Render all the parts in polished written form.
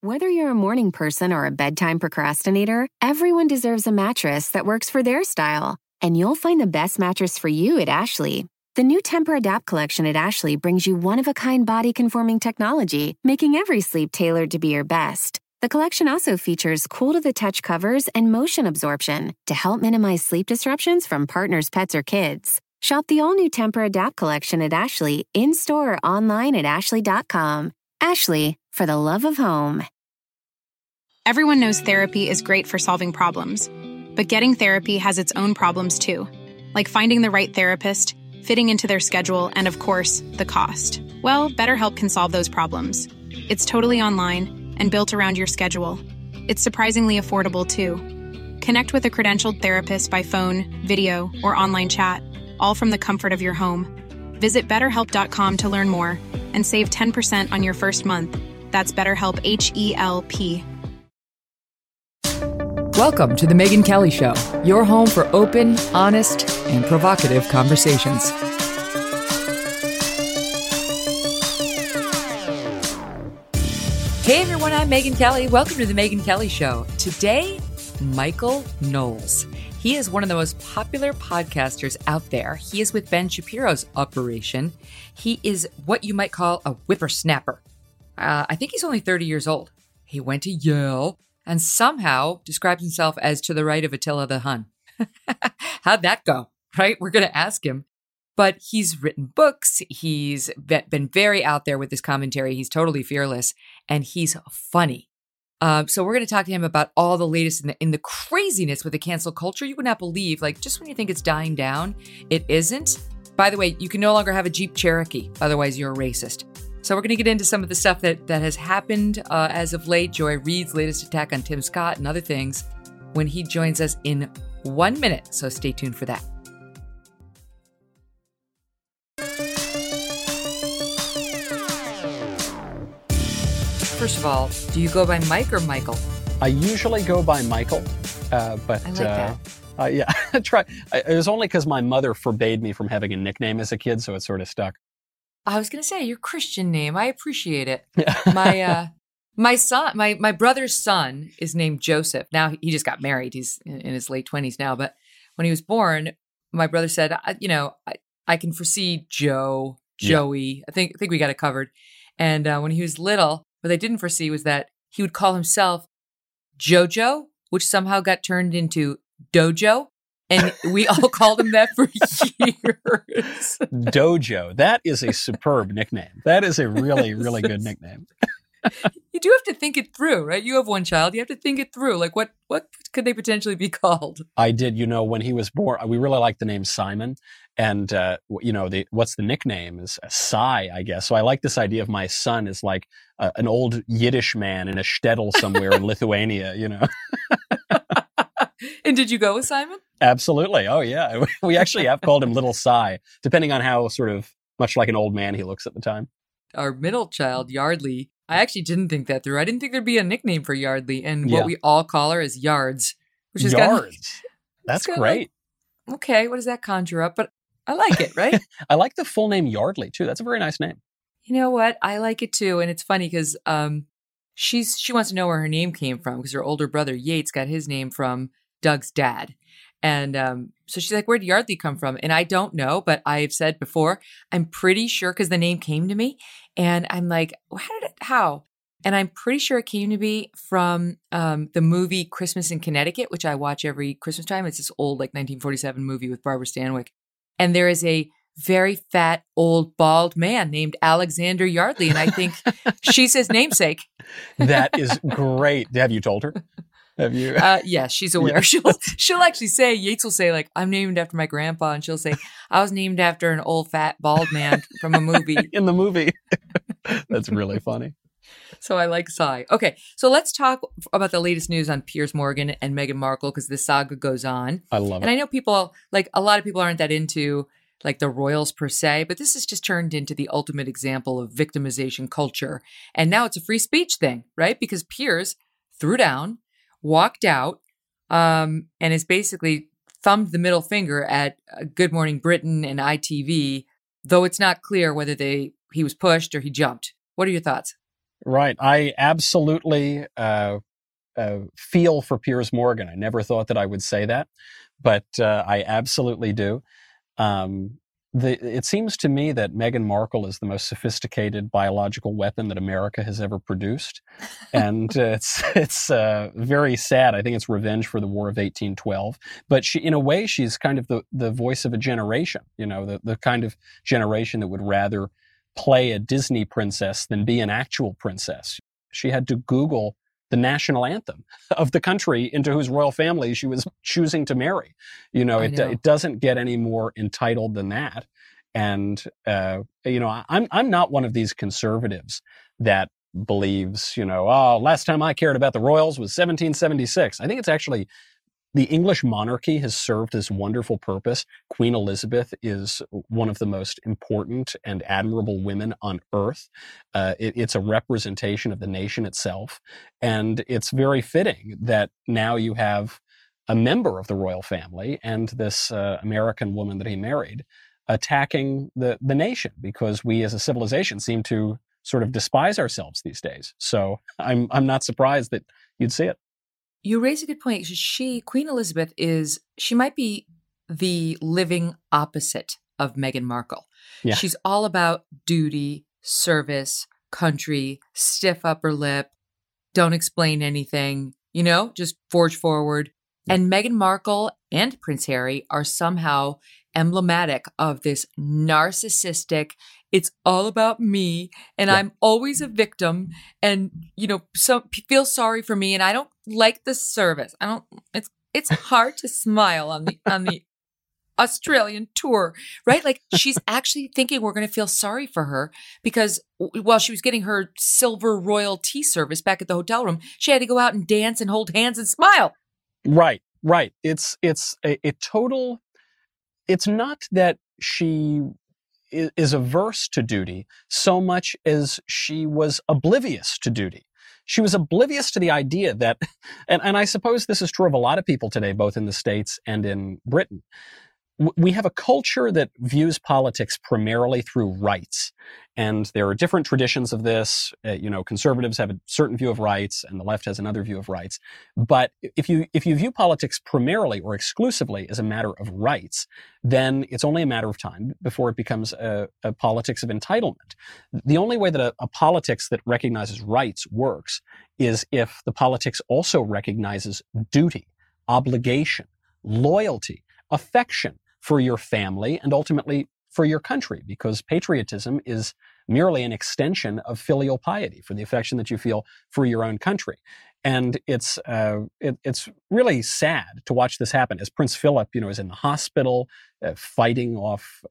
Whether you're a morning person or a bedtime procrastinator, everyone deserves a mattress that works for their style. And you'll find the best mattress for you at Ashley. The new Temper-Adapt collection at Ashley brings you one-of-a-kind body-conforming technology, making every sleep tailored to be your best. The collection also features cool-to-the-touch covers and motion absorption to help minimize sleep disruptions from partners, pets, or kids. Shop the all-new Temper-Adapt collection at Ashley, in-store or online at ashley.com. Ashley, for the love of home. Everyone knows therapy is great for solving problems, but getting therapy has its own problems too, like finding the right therapist, fitting into their schedule, and of course, the cost. Well, BetterHelp can solve those problems. It's totally online and built around your schedule. It's surprisingly affordable too. Connect with a credentialed therapist by phone, video, or online chat, all from the comfort of your home. Visit BetterHelp.com to learn more and save 10% on your first month. That's BetterHelp, H-E-L-P. Welcome to The Megyn Kelly Show, your home for open, honest, and provocative conversations. Hey everyone, I'm Megyn Kelly. Welcome to The Megyn Kelly Show. Today, Michael Knowles. He is one of the most popular podcasters out there. He is with Ben Shapiro's operation. He is what you might call a whippersnapper. I think he's only 30 years old. He went to Yale and somehow describes himself as to the right of Attila the Hun. How'd that go, right? We're going to ask him. But he's written books. He's been very out there with his commentary. He's totally fearless, and he's funny. So we're going to talk to him about all the latest in the craziness with the cancel culture. You would not believe, like, just when you think it's dying down, it isn't. By the way, you can no longer have a Jeep Cherokee. Otherwise, you're a racist. So we're going to get into some of the stuff that has happened as of late. Joy Reid's latest attack on Tim Scott and other things when he joins us in 1 minute. So stay tuned for that. First of all, do you go by Mike or Michael? I usually go by Michael, but I like that. Yeah, it was only because my mother forbade me from having a nickname as a kid, so it sort of stuck. I was going to say your Christian name. I appreciate it. My brother's son is named Joseph. Now he just got married. He's in his late 20s now. But when he was born, my brother said, I can foresee Joe, Joey. Yeah. I think we got it covered. And when he was little, what they didn't foresee was that he would call himself Jojo, which somehow got turned into Dojo. And we all called him that for years. Dojo. That is a superb nickname. That is a really, really good nickname. You do have to think it through, right? You have one child. You have to think it through. Like, what could they potentially be called? I did. When he was born, we really liked the name Simon. And, what's the nickname is Sai, I guess. So I like this idea of my son as like an old Yiddish man in a shtetl somewhere in Lithuania, And did you go with Simon? Absolutely. Oh, yeah. We actually have called him Little Sai, depending on how sort of much like an old man he looks at the time. Our middle child, Yardley, I actually didn't think that through. I didn't think there'd be a nickname for Yardley. And what we all call her is Yards. Which is Yards. That's great. Like, okay, what does that conjure up? But I like it, right? I like the full name Yardley, too. That's a very nice name. You know what? I like it, too. And it's funny because she wants to know where her name came from because her older brother, Yates, got his name from Doug's dad. And so she's like, where'd Yardley come from? And I don't know, but I've said before, I'm pretty sure because the name came to me. And I'm like, how? And I'm pretty sure it came to me from the movie Christmas in Connecticut, which I watch every Christmas time. It's this old, like 1947 movie with Barbara Stanwyck. And there is a very fat, old, bald man named Alexander Yardley. And I think she's his namesake. That is great. Have you told her? Have you? Yeah, she's aware. Yeah. She'll actually say, Yates will say, like, I'm named after my grandpa. And she'll say, I was named after an old, fat, bald man from a movie. In the movie. That's really funny. So I like Sai. Okay, so let's talk about the latest news on Piers Morgan and Meghan Markle because this saga goes on. I love it. And I know people, like a lot of people aren't that into like the royals per se, but this has just turned into the ultimate example of victimization culture. And now it's a free speech thing, right? Because Piers threw down, walked out, and has basically thumbed the middle finger at Good Morning Britain and ITV, though it's not clear whether he was pushed or he jumped. What are your thoughts? Right. I absolutely feel for Piers Morgan. I never thought that I would say that, but I absolutely do. It seems to me that Meghan Markle is the most sophisticated biological weapon that America has ever produced, and it's very sad. I think it's revenge for the War of 1812. But she, in a way, she's kind of the voice of a generation. You know, the kind of generation that would rather play a Disney princess than be an actual princess. She had to Google the national anthem of the country into whose royal family she was choosing to marry. You know, it doesn't get any more entitled than that. And, you know, I'm not one of these conservatives that believes, you know, oh, last time I cared about the royals was 1776. I think it's actually the English monarchy has served this wonderful purpose. Queen Elizabeth is one of the most important and admirable women on earth. It's a representation of the nation itself. And it's very fitting that now you have a member of the royal family and this American woman that he married attacking the nation, because we as a civilization seem to sort of despise ourselves these days. So I'm not surprised that you'd see it. You raise a good point. Queen Elizabeth she might be the living opposite of Meghan Markle. Yeah. She's all about duty, service, country, stiff upper lip, don't explain anything, you know, just forge forward. Yeah. And Meghan Markle and Prince Harry are somehow emblematic of this narcissistic, it's all about me, and yeah. I'm always a victim, and, you know, feel sorry for me, and I don't like the service. It's hard to smile on the Australian tour, right? Like, she's actually thinking we're going to feel sorry for her because while she was getting her silver royal tea service back at the hotel room, she had to go out and dance and hold hands and smile. Right. It's a total. It's not that she is averse to duty so much as she was oblivious to duty. She was oblivious to the idea that, and I suppose this is true of a lot of people today, both in the States and in Britain. We have a culture that views politics primarily through rights. And there are different traditions of this. You know, conservatives have a certain view of rights and the left has another view of rights. But if you view politics primarily or exclusively as a matter of rights, then it's only a matter of time before it becomes a politics of entitlement. The only way that a politics that recognizes rights works is if the politics also recognizes duty, obligation, loyalty, affection for your family and ultimately for your country, because patriotism is merely an extension of filial piety, for the affection that you feel for your own country. And it's really sad to watch this happen as Prince Philip, you know, is in the hospital fighting off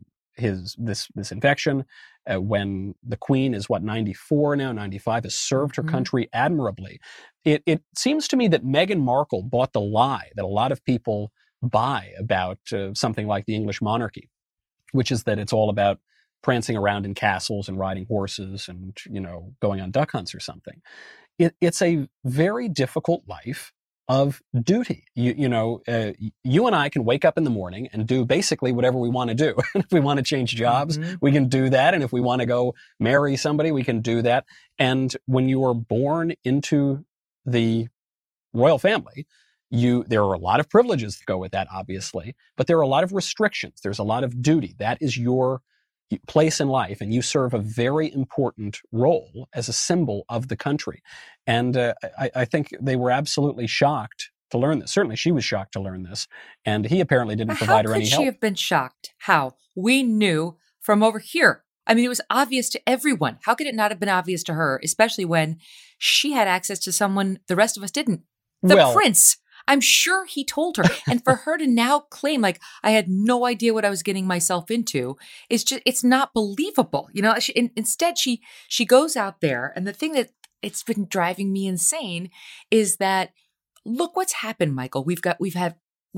this infection when the Queen is 94 now, 95, has served her country admirably. It seems to me that Meghan Markle bought the lie that a lot of people buy about something like the English monarchy, which is that it's all about prancing around in castles and riding horses and, you know, going on duck hunts or something. It's a very difficult life of duty. You know, you and I can wake up in the morning and do basically whatever we want to do. If we want to change jobs, we can do that. And if we want to go marry somebody, we can do that. And when you are born into the royal family, there are a lot of privileges that go with that, obviously, but there are a lot of restrictions. There's a lot of duty. That is your place in life, and you serve a very important role as a symbol of the country. And I think they were absolutely shocked to learn this. Certainly she was shocked to learn this, and he apparently didn't provide her any help. How could she have been shocked? How? We knew from over here. I mean, it was obvious to everyone. How could it not have been obvious to her, especially when she had access to someone the rest of us didn't? The prince. I'm sure he told her. And for her to now claim, like, I had no idea what I was getting myself into, it's not believable. You know, instead she goes out there. And the thing that it's been driving me insane is that, look what's happened, Michael. We have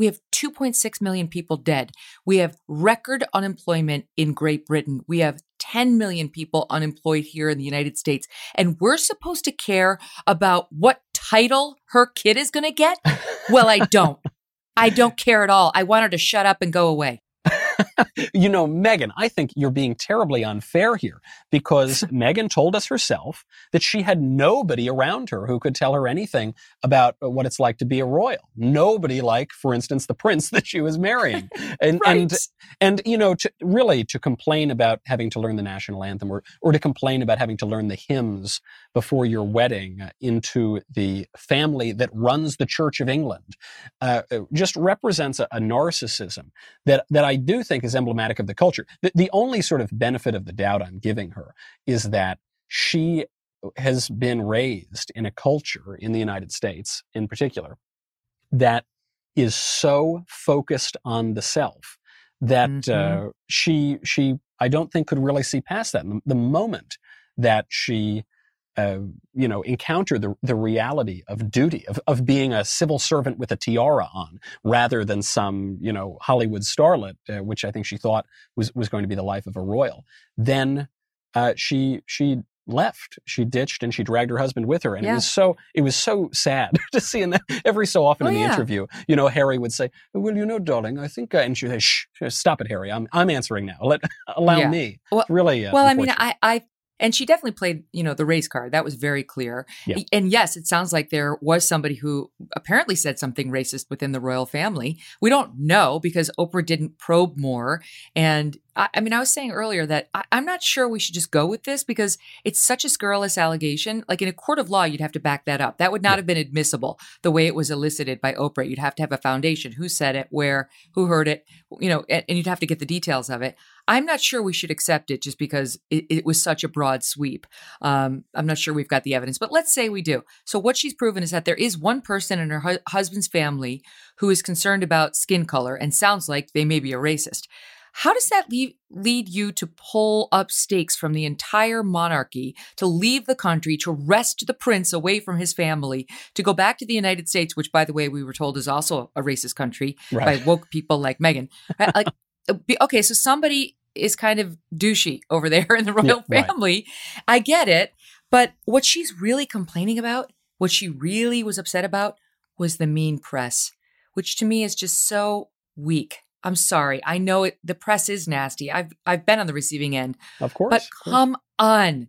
2.6 million people dead. We have record unemployment in Great Britain. We have 10 million people unemployed here in the United States. And we're supposed to care about what title her kid is going to get? Well, I don't. I don't care at all. I want her to shut up and go away. Meghan, I think you're being terribly unfair here because Meghan told us herself that she had nobody around her who could tell her anything about what it's like to be a royal. Nobody like, for instance, the prince that she was marrying. And, Right. and to complain about having to learn the national anthem or to complain about having to learn the hymns before your wedding into the family that runs the Church of England just represents a narcissism that I do think is emblematic of the culture. The only sort of benefit of the doubt I'm giving her is that she has been raised in a culture in the United States in particular that is so focused on the self that she I don't think could really see past that. The moment that she encounter the reality of duty, of being a civil servant with a tiara on, rather than some, Hollywood starlet, which I think she thought was going to be the life of a royal. Then she left, she ditched, and she dragged her husband with her. And it was so sad to see in that every so often in the interview, Harry would say, well, darling, I think, and she'd say, shh, stop it, Harry. I'm answering now. Allow me. Well, really. I mean, and she definitely played, the race card. That was very clear. Yeah. And yes, it sounds like there was somebody who apparently said something racist within the royal family. We don't know because Oprah didn't probe more. And I was saying earlier that I'm not sure we should just go with this because it's such a scurrilous allegation. Like in a court of law, you'd have to back that up. That would not have been admissible the way it was elicited by Oprah. You'd have to have a foundation. Who said it, where, who heard it, and you'd have to get the details of it. I'm not sure we should accept it just because it was such a broad sweep. I'm not sure we've got the evidence, but let's say we do. So what she's proven is that there is one person in her husband's family who is concerned about skin color and sounds like they may be a racist. How does that lead you to pull up stakes from the entire monarchy, to leave the country, to wrest the prince away from his family, to go back to the United States, which, by the way, we were told is also a racist country by woke people like Meghan? Okay, so somebody is kind of douchey over there in the royal family. Right. I get it. But what she's really complaining about, what she really was upset about, was the mean press, which to me is just so weak. I'm sorry. I know the press is nasty. I've been on the receiving end. Of course. But come on.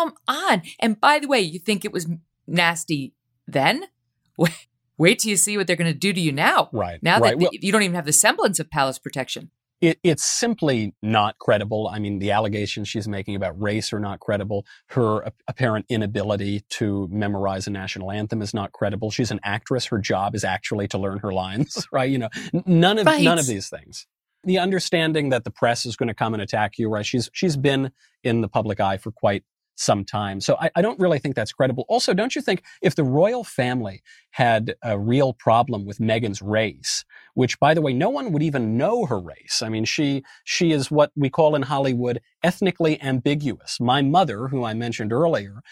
And by the way, you think it was nasty then? Wait till you see what they're going to do to you now. Right. Now that you don't even have the semblance of palace protection. It's simply not credible. I mean, the allegations she's making about race are not credible. Her apparent inability to memorize a national anthem is not credible. She's an actress. Her job is actually to learn her lines, right? None of these things. The understanding that the press is going to come and attack you, right? She's been in the public eye for quite some time. So I don't really think that's credible. Also, don't you think if the royal family had a real problem with Meghan's race, which, by the way, no one would even know her race. I mean, she is what we call in Hollywood ethnically ambiguous. My mother, who I mentioned earlier,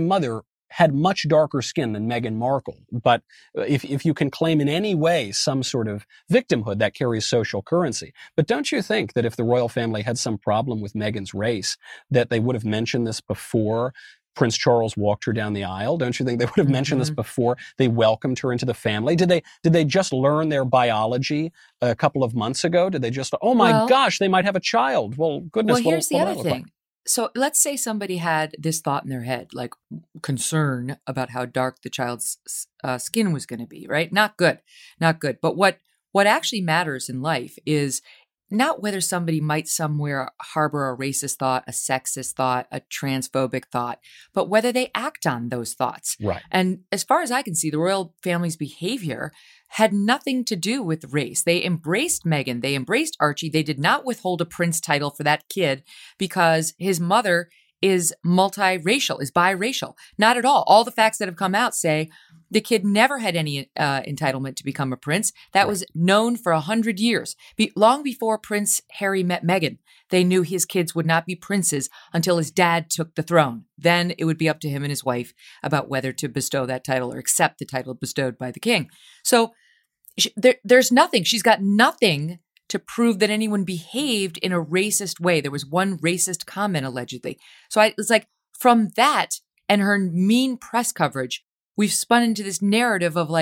had much darker skin than Meghan Markle. But if you can claim in any way some sort of victimhood, that carries social currency. But don't you think that if the royal family had some problem with Meghan's race, that they would have mentioned this before Prince Charles walked her down the aisle? Don't you think they would have mentioned this before they welcomed her into the family? Did they just learn their biology a couple of months ago? Did they just, gosh, they might have a child? Well, goodness. Well, here's the other thing. Like? So let's say somebody had this thought in their head, like concern about how dark the child's skin was going to be, right? Not good. But what actually matters in life is not whether somebody might somewhere harbor a racist thought, a sexist thought, a transphobic thought, but whether they act on those thoughts. Right. And as far as I can see, the royal family's behavior had nothing to do with race. They embraced Meghan. They embraced Archie. They did not withhold a prince title for that kid because his mother is multiracial, is biracial. Not at all. All the facts that have come out say the kid never had any entitlement to become a prince. That was known for 100 years. Long before Prince Harry met Meghan, they knew his kids would not be princes until his dad took the throne. Then it would be up to him and his wife about whether to bestow that title or accept the title bestowed by the king. So there's nothing. She's got nothing to prove that anyone behaved in a racist way. There was one racist comment allegedly. So it's like from that and her mean press coverage, we've spun into this narrative of like,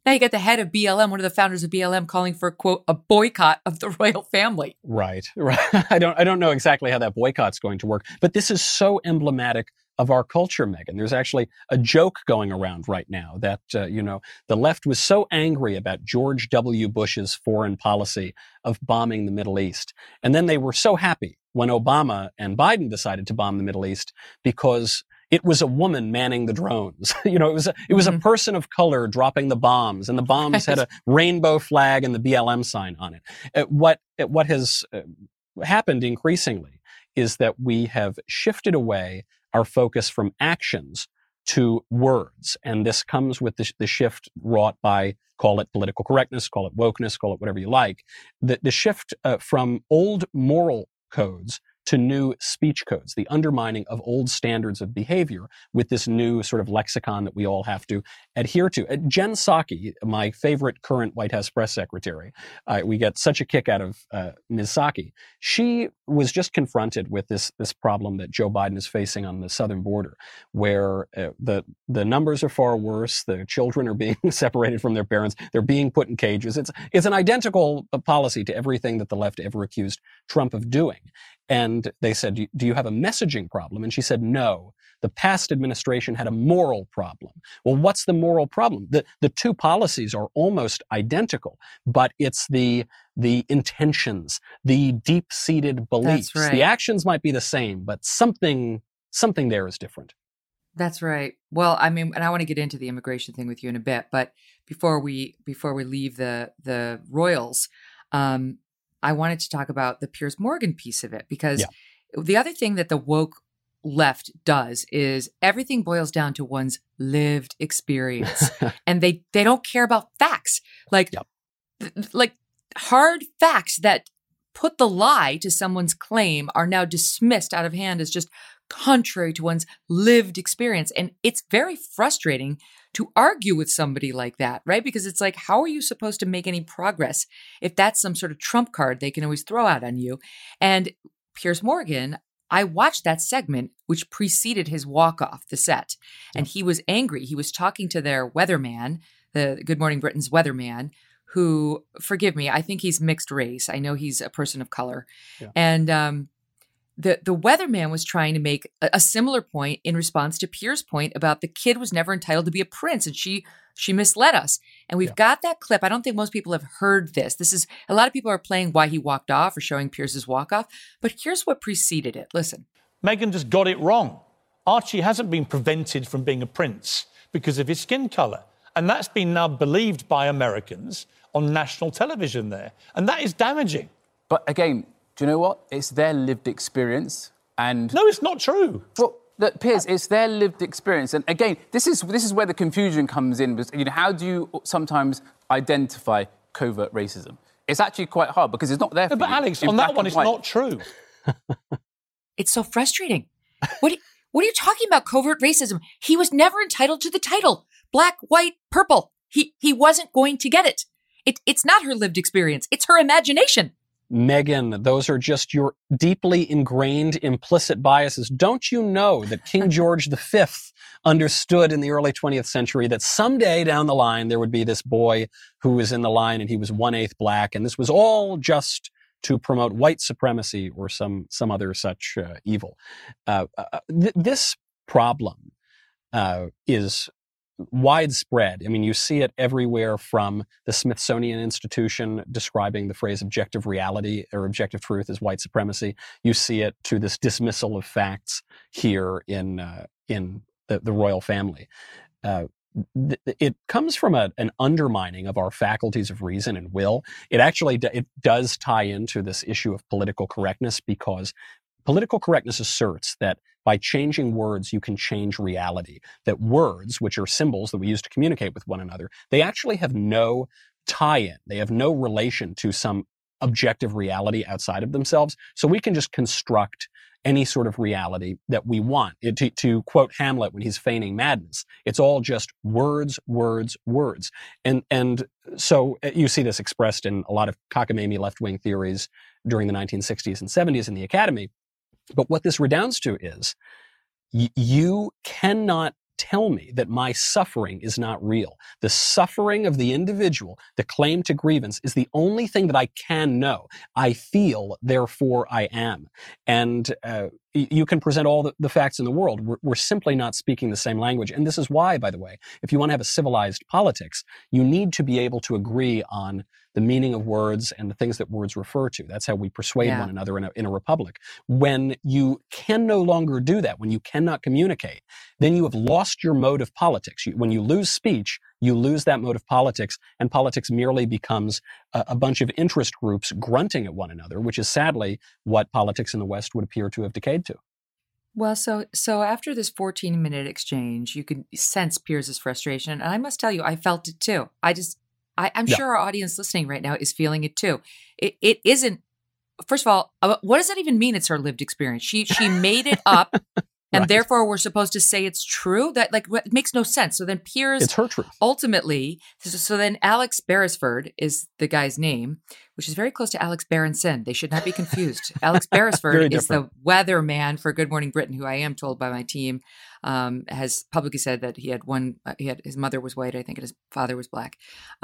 Now you got the head of BLM, one of the founders of BLM, calling for, quote, a boycott of the royal family. Right. I don't know exactly how that boycott's going to work, but this is so emblematic of our culture, Megyn. There's actually a joke going around right now that, the left was so angry about George W. Bush's foreign policy of bombing the Middle East. And then they were so happy when Obama and Biden decided to bomb the Middle East because it was a woman manning the drones. It was a person of color dropping the bombs, and the bombs had a rainbow flag and the BLM sign on it. What has happened increasingly is that we have shifted away our focus from actions to words. And this comes with the shift wrought by, call it political correctness, call it wokeness, call it whatever you like, the shift from old moral codes to new speech codes, the undermining of old standards of behavior with this new sort of lexicon that we all have to adhere to. Jen Psaki, my favorite current White House press secretary, we get such a kick out of Ms. Psaki. She was just confronted with this problem that Joe Biden is facing on the southern border, where the numbers are far worse. The children are being separated from their parents. They're being put in cages. It's an identical policy to everything that the left ever accused Trump of doing. And they said, do you have a messaging problem? And she said, no, the past administration had a moral problem. Well, what's the moral problem? The two policies are almost identical, but it's the intentions, the deep-seated beliefs. That's right. The actions might be the same, but something there is different. That's right. Well, I mean, and I want to get into the immigration thing with you in a bit, but before we leave the royals, I wanted to talk about the Piers Morgan piece of it, because the other thing that the woke left does is everything boils down to one's lived experience. And they don't care about facts, like hard facts that put the lie to someone's claim are now dismissed out of hand as just contrary to one's lived experience. And it's very frustrating to argue with somebody like that, right? Because it's like, how are you supposed to make any progress if that's some sort of trump card they can always throw out on you? And Piers Morgan, I watched that segment, which preceded his walk off the set, and he was angry. He was talking to their weatherman, the Good Morning Britain's weatherman, who, forgive me, I think he's mixed race. I know he's a person of color. Yeah. And the weatherman was trying to make a similar point in response to Piers' point about the kid was never entitled to be a prince, and she misled us. And we've got that clip. I don't think most people have heard this. This is, a lot of people are playing why he walked off or showing Piers's walk off, but here's what preceded it. Listen. Meghan just got it wrong. Archie hasn't been prevented from being a prince because of his skin colour. And that's been now believed by Americans on national television there. And that is damaging. But again, do you know what? It's their lived experience, and no, it's not true. Well, look, Piers, it's their lived experience, and again, this is where the confusion comes in. How do you sometimes identify covert racism? It's actually quite hard because it's not there. But Alex, on that one, it's not true. It's so frustrating. What are you talking about? Covert racism? He was never entitled to the title. Black, white, purple. He wasn't going to get it. It's not her lived experience. It's her imagination. Megyn, those are just your deeply ingrained implicit biases. Don't you know that King George V understood in the early 20th century that someday down the line there would be this boy who was in the line and he was 1/8 black, and this was all just to promote white supremacy or some other such evil. This problem is widespread. I mean, you see it everywhere, from the Smithsonian Institution describing the phrase objective reality or objective truth as white supremacy. You see it to this dismissal of facts here in the royal family. It comes from an undermining of our faculties of reason and will. It actually it does tie into this issue of political correctness, because political correctness asserts that by changing words, you can change reality. That words, which are symbols that we use to communicate with one another, they actually have no tie-in. They have no relation to some objective reality outside of themselves. So we can just construct any sort of reality that we want. To quote Hamlet when he's feigning madness, it's all just words, words, words. And so you see this expressed in a lot of cockamamie left-wing theories during the 1960s and 70s in the academy. But what this redounds to is you cannot tell me that my suffering is not real. The suffering of the individual, the claim to grievance, is the only thing that I can know. I feel, therefore I am. And you can present all the facts in the world. We're simply not speaking the same language. And this is why, by the way, if you want to have a civilized politics, you need to be able to agree on the meaning of words and the things that words refer to. That's how we persuade one another in a republic. When you can no longer do that, when you cannot communicate, then you have lost your mode of politics. When you lose speech, you lose that mode of politics, and politics merely becomes a bunch of interest groups grunting at one another, which is sadly what politics in the West would appear to have decayed to. Well, so after this 14-minute exchange, you could sense Piers' frustration. And I must tell you, I felt it too. I'm sure our audience listening right now is feeling it too. It isn't, first of all, what does that even mean? It's her lived experience. She made it up. And therefore, we're supposed to say it's true? That it makes no sense. So then Piers... It's her truth. Ultimately, so then Alex Beresford is the guy's name, which is very close to Alex Berenson. They should not be confused. Alex Beresford is the weatherman for Good Morning Britain, who I am told by my team has publicly said that he had his mother was white, I think, and his father was black.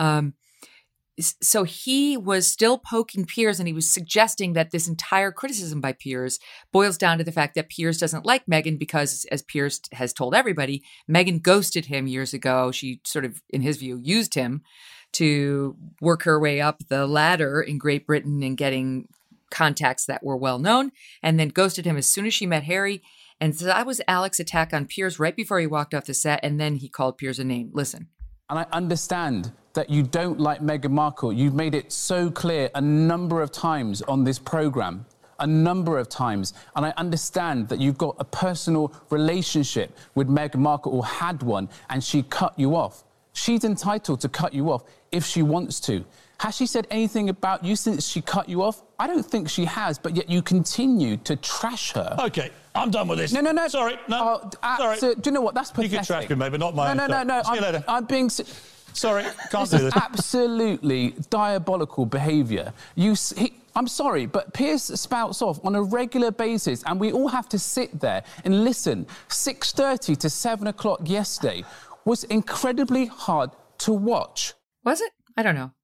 So he was still poking Piers, and he was suggesting that this entire criticism by Piers boils down to the fact that Piers doesn't like Meghan because, as Piers has told everybody, Meghan ghosted him years ago. She sort of, in his view, used him to work her way up the ladder in Great Britain and getting contacts that were well known, and then ghosted him as soon as she met Harry. And so that was Alex's attack on Piers right before he walked off the set, and then he called Piers a name. Listen. And I understand that you don't like Meghan Markle. You've made it so clear a number of times on this programme, a number of times. And I understand that you've got a personal relationship with Meghan Markle, or had one, and she cut you off. She's entitled to cut you off if she wants to. Has she said anything about you since she cut you off? I don't think she has, but yet you continue to trash her. OK, I'm done with this. No. Sorry, no. Sorry. So, do you know what? That's pathetic. You can trash me, maybe, not mine. No. See you later. I'm being... Sorry, can't do this. Absolutely diabolical behaviour. I'm sorry, but Piers spouts off on a regular basis, and we all have to sit there and listen. 6:30 to 7 o'clock yesterday was incredibly hard to watch. Was it? I don't know.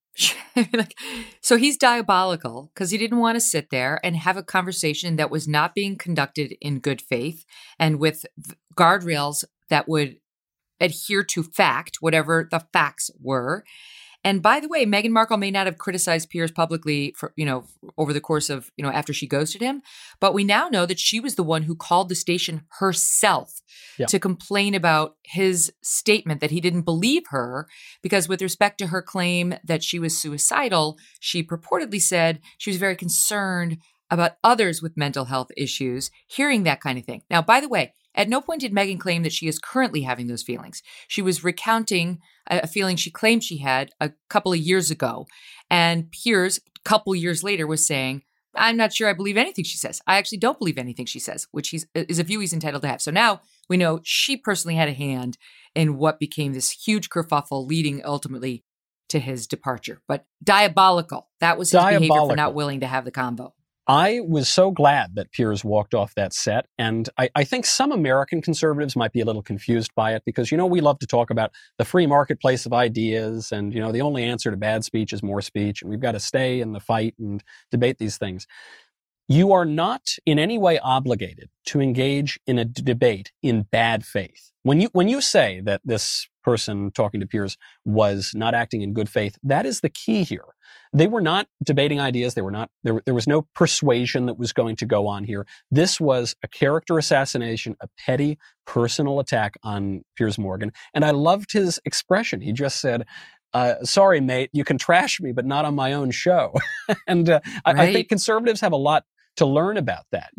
So he's diabolical because he didn't want to sit there and have a conversation that was not being conducted in good faith and with guardrails that would adhere to fact, whatever the facts were. And by the way, Meghan Markle may not have criticized Piers publicly for, over the course of, after she ghosted him, but we now know that she was the one who called the station herself to complain about his statement that he didn't believe her, because with respect to her claim that she was suicidal, she purportedly said she was very concerned about others with mental health issues hearing that kind of thing. Now, by the way, at no point did Meghan claim that she is currently having those feelings. She was recounting a feeling she claimed she had a couple of years ago. And Piers, a couple years later, was saying, I'm not sure I believe anything she says. I actually don't believe anything she says, which is a view he's entitled to have. So now we know she personally had a hand in what became this huge kerfuffle leading ultimately to his departure. But diabolical. That was his behavior for not willing to have the convo. I was so glad that Piers walked off that set, and I think some American conservatives might be a little confused by it because, we love to talk about the free marketplace of ideas and, the only answer to bad speech is more speech, and we've got to stay in the fight and debate these things. You are not in any way obligated to engage in a debate in bad faith. When you say that this person talking to Piers was not acting in good faith, that is the key here. They were not debating ideas. There was no persuasion that was going to go on here. This was a character assassination, a petty personal attack on Piers Morgan. And I loved his expression. He just said, sorry, mate, you can trash me, but not on my own show. And I think conservatives have a lot to learn about that.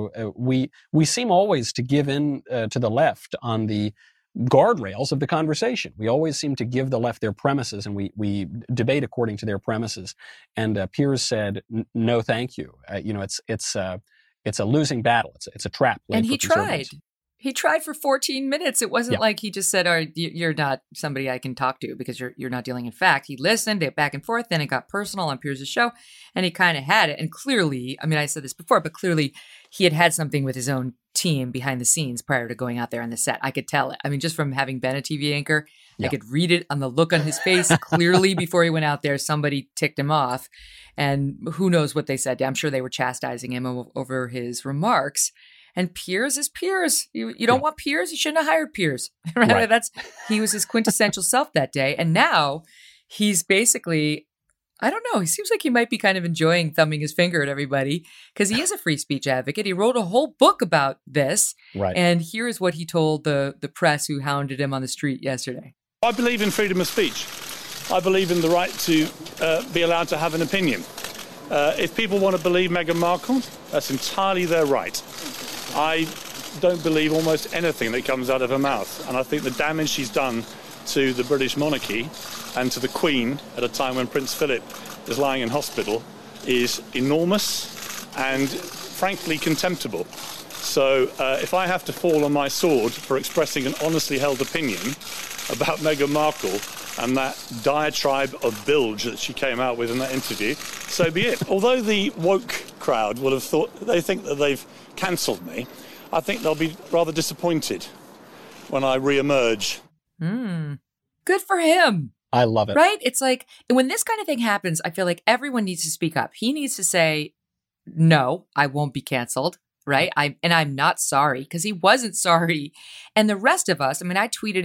We seem always to give in to the left on the guardrails of the conversation. We always seem to give the left their premises, and we debate according to their premises. And Piers said, "No, thank you. It's a losing battle. It's a trap." And he tried. He tried for 14 minutes. It wasn't Yeah. like he just said, "All right, you're not somebody I can talk to because you're not dealing in fact." He listened, it back and forth, then it got personal on Piers' show, and he kind of had it. And clearly, I mean, I said this before, but clearly he had something with his own team behind the scenes prior to going out there on the set. I could tell it. I mean, just from having been a TV anchor, Yeah. I could read it on the look on his face. Clearly, before he went out there, somebody ticked him off. And who knows what they said. I'm sure they were chastising him over his remarks. And Piers is Piers. You don't want Piers? You shouldn't have hired Piers. Right? Right. He was his quintessential self that day. And now he's basically, I don't know, he seems like he might be kind of enjoying thumbing his finger at everybody because he is a free speech advocate. He wrote a whole book about this. Right. And here is what he told the press who hounded him on the street yesterday. I believe in freedom of speech. I believe in the right to be allowed to have an opinion. If people want to believe Meghan Markle, that's entirely their right. I don't believe almost anything that comes out of her mouth. And I think the damage she's done to the British monarchy and to the Queen at a time when Prince Philip is lying in hospital is enormous and frankly contemptible. So if I have to fall on my sword for expressing an honestly held opinion about Meghan Markle and that diatribe of bilge that she came out with in that interview, so be it. Although the woke crowd will have thought, they think that they've cancelled me, I think they'll be rather disappointed when I re-emerge. Good for him. I love it. Right? It's like when this kind of thing happens, I feel like everyone needs to speak up. He needs to say, no, I won't be canceled. Right. I'm not sorry because he wasn't sorry. And the rest of us, I mean, I tweeted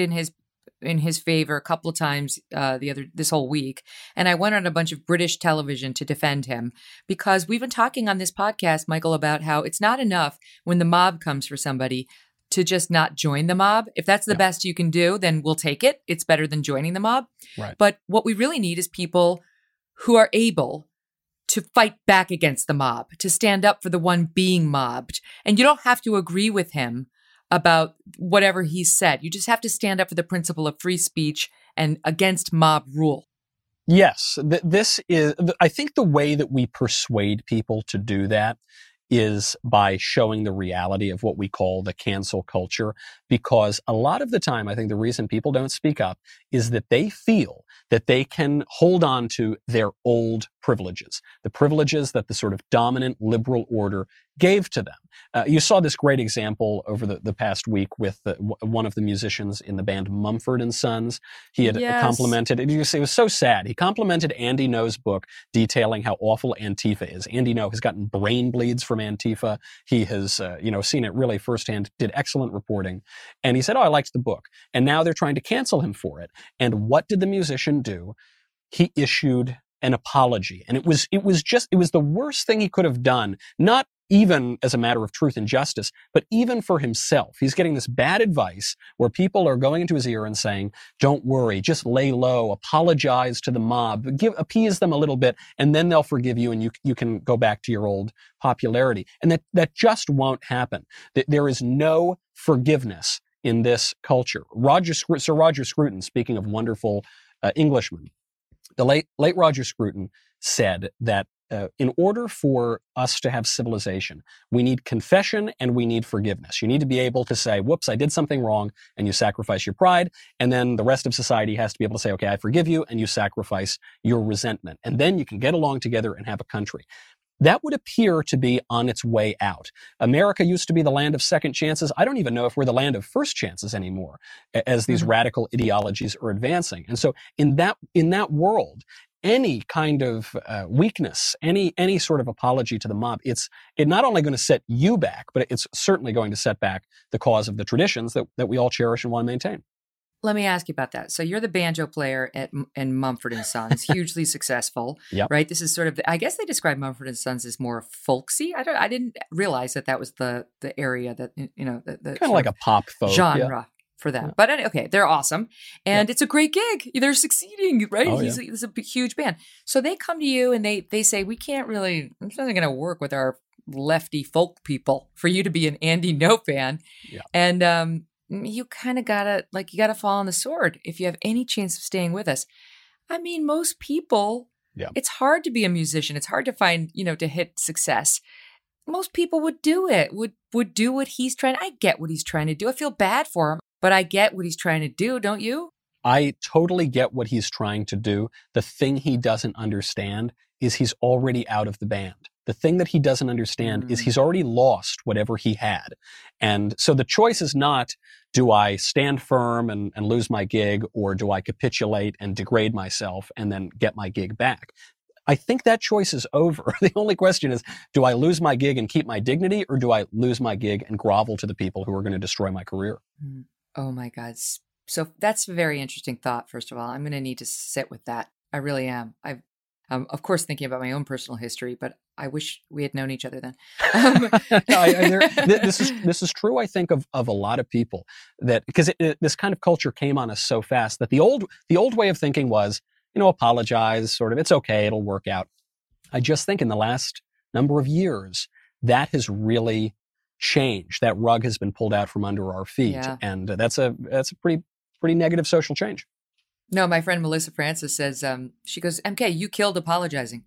in his favor a couple of times this whole week. And I went on a bunch of British television to defend him because we've been talking on this podcast, Michael, about how it's not enough when the mob comes for somebody to just not join the mob. If that's the best you can do, then we'll take it. It's better than joining the mob. Right. But what we really need is people who are able to fight back against the mob, to stand up for the one being mobbed. And you don't have to agree with him about whatever he said. You just have to stand up for the principle of free speech and against mob rule. Yes. This is, I think the way that we persuade people to do that is by showing the reality of what we call the cancel culture. Because a lot of the time, I think the reason people don't speak up is that they feel that they can hold on to their old privileges, the privileges that the sort of dominant liberal order gave to them. You saw this great example over the past week with one of the musicians in the band Mumford & Sons. He had complimented, it was so sad. He complimented Andy Ngo's book detailing how awful Antifa is. Andy Ngo has gotten brain bleeds from Antifa. He has, seen it really firsthand, did excellent reporting. And he said, I liked the book. And now they're trying to cancel him for it. And what did the musician do? He issued an apology. And it was the worst thing he could have done, not even as a matter of truth and justice, but even for himself. He's getting this bad advice where people are going into his ear and saying, don't worry, just lay low, apologize to the mob, appease them a little bit, and then they'll forgive you and you can go back to your old popularity. And that just won't happen. There is no forgiveness in this culture. Sir Roger Scruton, speaking of wonderful Englishmen, the late Roger Scruton said that in order for us to have civilization, we need confession and we need forgiveness. You need to be able to say, whoops, I did something wrong, and you sacrifice your pride. And then the rest of society has to be able to say, okay, I forgive you, and you sacrifice your resentment. And then you can get along together and have a country. That would appear to be on its way out. America used to be the land of second chances. I don't even know if we're the land of first chances anymore as these radical ideologies are advancing. And so in that world, any kind of weakness, any sort of apology to the mob, it's not only going to set you back, but it's certainly going to set back the cause of the traditions that we all cherish and want to maintain. Let me ask you about that. So you're the banjo player in Mumford & Sons, hugely successful, right? This is sort of, I guess they describe Mumford & Sons as more folksy. I didn't realize that was the area that, the kind of like a pop folk genre for them. But okay, they're awesome. And it's a great gig. They're succeeding, right? It's a huge band. So they come to you and they say, it's not going to work with our lefty folk people for you to be an Andy Ngo fan. Yeah. And, you kind of gotta fall on the sword if you have any chance of staying with us. I mean, most people, it's hard to be a musician. It's hard to find, to hit success. most people would do it, would do what he's trying. I get what he's trying to do. I feel bad for him, but I get what he's trying to do. Don't you? I totally get what he's trying to do. The thing he doesn't understand is he's already out of the band. The thing that he doesn't understand is he's already lost whatever he had. And so the choice is not, do I stand firm and lose my gig, or do I capitulate and degrade myself and then get my gig back? I think that choice is over. The only question is, do I lose my gig and keep my dignity, or do I lose my gig and grovel to the people who are going to destroy my career? Oh my God. So that's a very interesting thought, first of all. I'm going to need to sit with that. I really am. I'm, of course, thinking about my own personal history, but I wish we had known each other then. This is true, I think, of a lot of people, that because this kind of culture came on us so fast that the old way of thinking was, apologize, sort of, it's okay, it'll work out. I just think in the last number of years, that has really changed. That rug has been pulled out from under our feet, and that's a pretty negative social change. No, my friend Melissa Francis says, she goes, MK, you killed apologizing.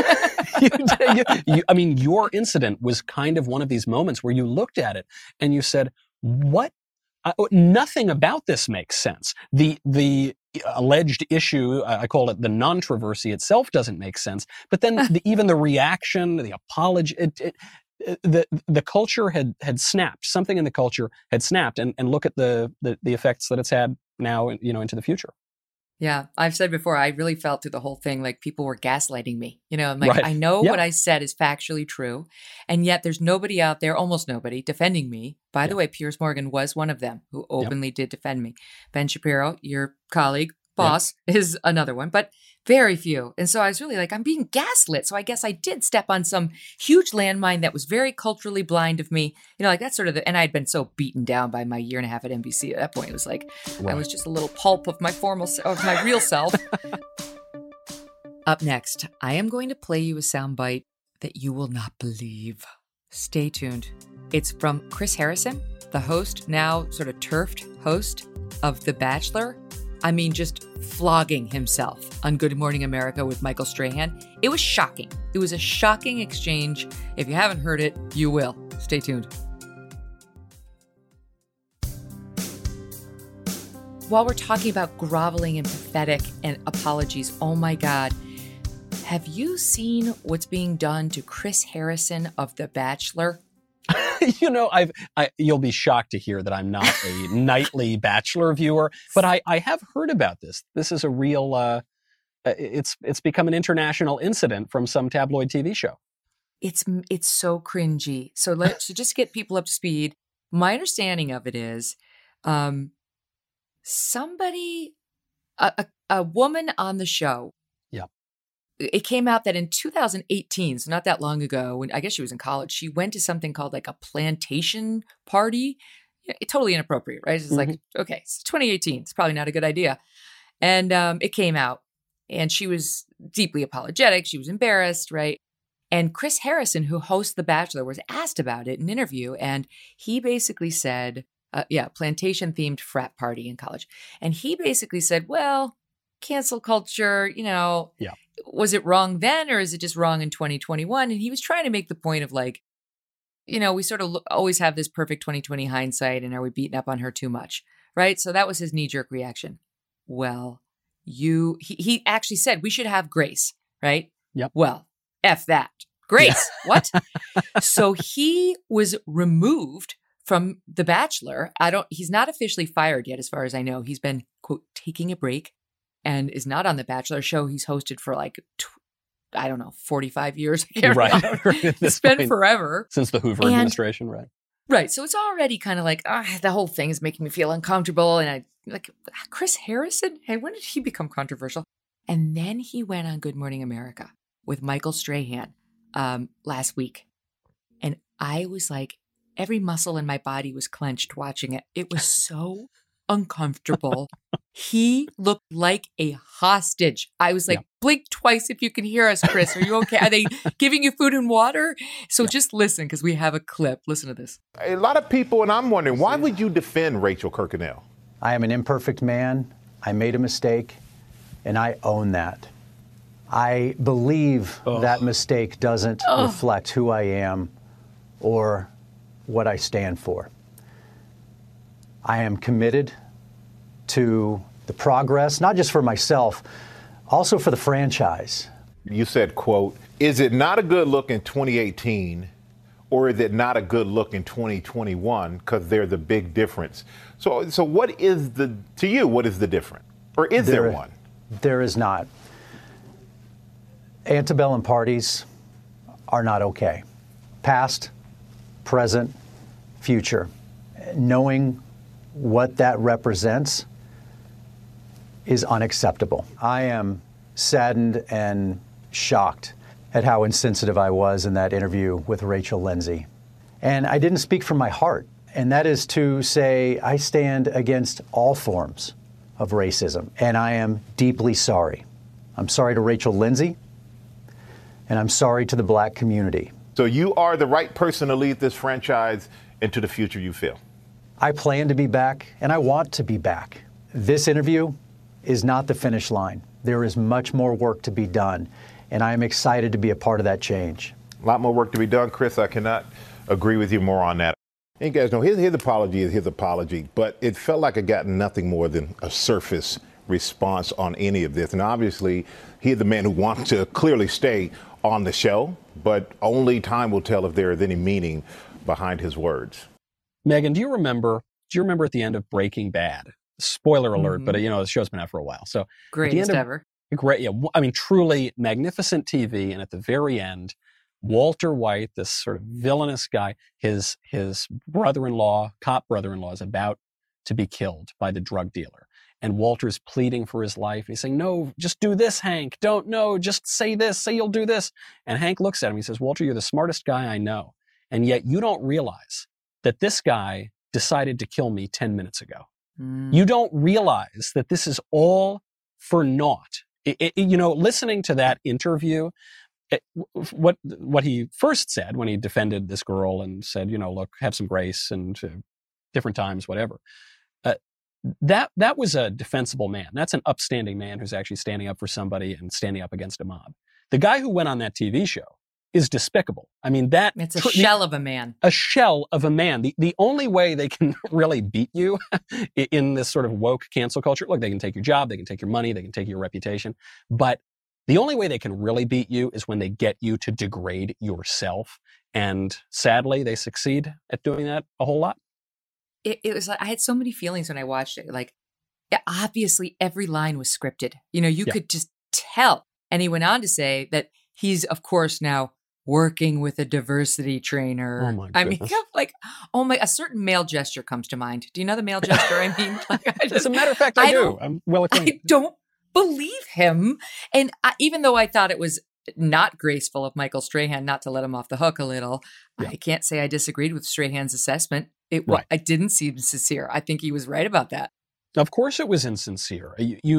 I mean, your incident was kind of one of these moments where you looked at it and you said, what? Nothing about this makes sense. The alleged issue, I call it the non-traversy itself, doesn't make sense. But then even the reaction, the apology, the culture had snapped. Something in the culture had snapped, and look at the effects that it's had now, into the future. Yeah, I've said before, I really felt through the whole thing like people were gaslighting me. I'm like, right. I know what I said is factually true, and yet there's nobody out there, almost nobody, defending me. By the way, Piers Morgan was one of them who openly did defend me. Ben Shapiro, your colleague, boss, is another one, but very few. And so I was really like, I'm being gaslit. So I guess I did step on some huge landmine that was very culturally blind of me. Like that's sort of and I had been so beaten down by my year and a half at NBC at that point. It was like, I was just a little pulp of my real self. Up next, I am going to play you a soundbite that you will not believe. Stay tuned. It's from Chris Harrison, the host, now sort of turfed host of The Bachelor. I mean, just flogging himself on Good Morning America with Michael Strahan. It was shocking. It was a shocking exchange. If you haven't heard it, you will. Stay tuned. While we're talking about groveling and pathetic and apologies, oh my God, have you seen what's being done to Chris Harrison of The Bachelor? You'll be shocked to hear that I'm not a nightly Bachelor viewer, but I have heard about this. This is a real, it's become an international incident from some tabloid TV show. It's so cringy. So just get people up to speed. My understanding of it is, somebody, a woman on the show. Yeah. It came out that in 2018, so not that long ago, when I guess she was in college, she went to something called like a plantation party. Totally inappropriate, right? It's like, okay, it's 2018. It's probably not a good idea. And it came out, and she was deeply apologetic. She was embarrassed, right? And Chris Harrison, who hosts The Bachelor, was asked about it in an interview, and he basically said, plantation-themed frat party in college. And he basically said, well, cancel culture, was it wrong then, or is it just wrong in 2021? And he was trying to make the point of like, we sort of always have this perfect 2020 hindsight, and are we beating up on her too much, right? So that was his knee-jerk reaction. Well, he actually said we should have grace, right? Yep. Well, F that. Grace, what? So he was removed from The Bachelor. He's not officially fired yet, as far as I know. He's been, quote, taking a break, and is not on The Bachelor show he's hosted for like, 45 years. I can't remember. It's been forever. Since the Hoover administration, right? Right. So it's already kind of like, the whole thing is making me feel uncomfortable. And I like, Chris Harrison? Hey, when did he become controversial? And then he went on Good Morning America with Michael Strahan last week. And I was like, every muscle in my body was clenched watching it. It was so uncomfortable. He looked like a hostage. I was like, blink twice if you can hear us, Chris. Are you okay? Are they giving you food and water? So just listen, because we have a clip. Listen to this. A lot of people, and I'm wondering, why would you defend Rachel Kirkconnell? I am an imperfect man. I made a mistake, and I own that. I believe that mistake doesn't reflect who I am or what I stand for. I am committed to the progress, not just for myself, also for the franchise. You said, quote, is it not a good look in 2018 or is it not a good look in 2021? Because there's a big difference. So what is to you, what is the difference? Or is there one? There is not. Antebellum parties are not okay. Past, present, future. Knowing what that represents is unacceptable. I am saddened and shocked at how insensitive I was in that interview with Rachel Lindsay. And I didn't speak from my heart. And that is to say I stand against all forms of racism. And I am deeply sorry. I'm sorry to Rachel Lindsay, and I'm sorry to the Black community. So you are the right person to lead this franchise into the future, you feel? I plan to be back, and I want to be back. This interview is not the finish line. There is much more work to be done, and I am excited to be a part of that change. A lot more work to be done, Chris. I cannot agree with you more on that. And you guys know his apology is his apology, but it felt like it got nothing more than a surface response on any of this. And obviously, he's the man who wants to clearly stay on the show, but only time will tell if there is any meaning behind his words. Megyn, do you remember at the end of Breaking Bad? Spoiler alert, but the show's been out for a while. So greatest ever. Great, yeah. I mean, truly magnificent TV. And at the very end, Walter White, this sort of villainous guy, his brother-in-law, cop brother-in-law, is about to be killed by the drug dealer. And Walter's pleading for his life. And he's saying, no, just do this, Hank. Just say this, say you'll do this. And Hank looks at him. He says, Walter, you're the smartest guy I know. And yet you don't realize that this guy decided to kill me 10 minutes ago. You don't realize that this is all for naught. Listening to that interview, what he first said when he defended this girl and said, look, have some grace and different times, whatever. That was a defensible man. That's an upstanding man who's actually standing up for somebody and standing up against a mob. The guy who went on that TV show is despicable. I mean, it's a shell of a man. A shell of a man. The only way they can really beat you in this sort of woke cancel culture, look, they can take your job, they can take your money, they can take your reputation, but the only way they can really beat you is when they get you to degrade yourself. And sadly, they succeed at doing that a whole lot. It was like, I had so many feelings when I watched it. Like, obviously every line was scripted. You could just tell. And he went on to say that he's, of course, now working with a diversity trainer. Oh my goodness. I mean, a certain male gesture comes to mind. Do you know the male gesture I mean? As a matter of fact, I do. I'm well acquainted. I don't believe him. And even though I thought it was not graceful of Michael Strahan not to let him off the hook a little, I can't say I disagreed with Strahan's assessment. I didn't seem sincere. I think he was right about that. Of course it was insincere.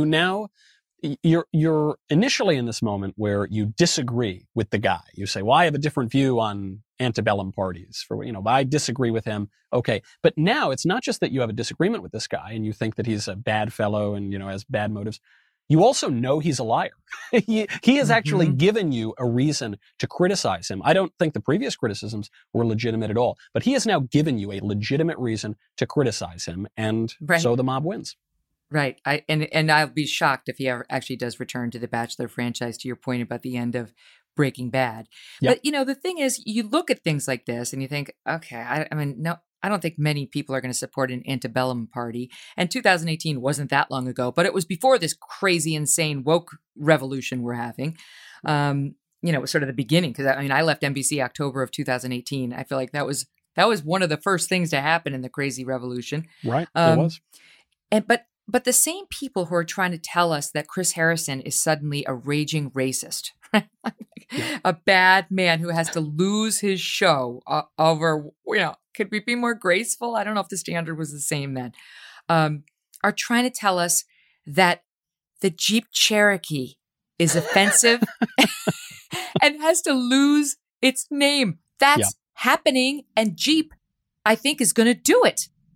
You're initially in this moment where you disagree with the guy. You say, well, I have a different view on antebellum parties. I disagree with him. Okay. But now it's not just that you have a disagreement with this guy and you think that he's a bad fellow and, has bad motives. You also know he's a liar. He has actually given you a reason to criticize him. I don't think the previous criticisms were legitimate at all, but he has now given you a legitimate reason to criticize him. And so the mob wins. Right. And I'll be shocked if he ever actually does return to the Bachelor franchise, to your point about the end of Breaking Bad. Yep. But, the thing is, you look at things like this and you think, okay, I don't think many people are going to support an antebellum party. And 2018 wasn't that long ago, but it was before this crazy, insane woke revolution we're having. It was sort of the beginning. Because, I left NBC October of 2018. I feel like that was one of the first things to happen in the crazy revolution. Right, it was. But the same people who are trying to tell us that Chris Harrison is suddenly a raging racist, a bad man who has to lose his show over, could we be more graceful? I don't know if the standard was the same then. Are trying to tell us that the Jeep Cherokee is offensive and has to lose its name. That's happening, and Jeep, I think, is going to do it.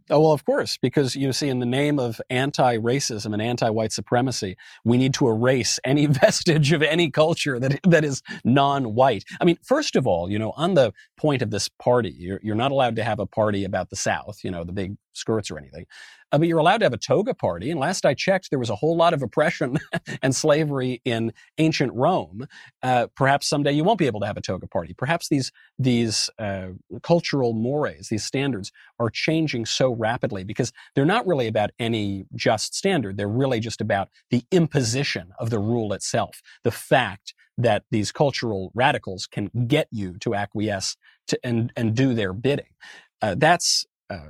Oh, well, of course, because you see, in the name of anti-racism and anti-white supremacy, we need to erase any vestige of any culture that is non-white. I mean, first of all, on the point of this party, you're not allowed to have a party about the South, the big skirts or anything. But you're allowed to have a toga party. And last I checked, there was a whole lot of oppression and slavery in ancient Rome. Perhaps someday you won't be able to have a toga party. Perhaps these cultural mores, these standards, are changing so rapidly because they're not really about any just standard. They're really just about the imposition of the rule itself. The fact that these cultural radicals can get you to acquiesce to and do their bidding. That's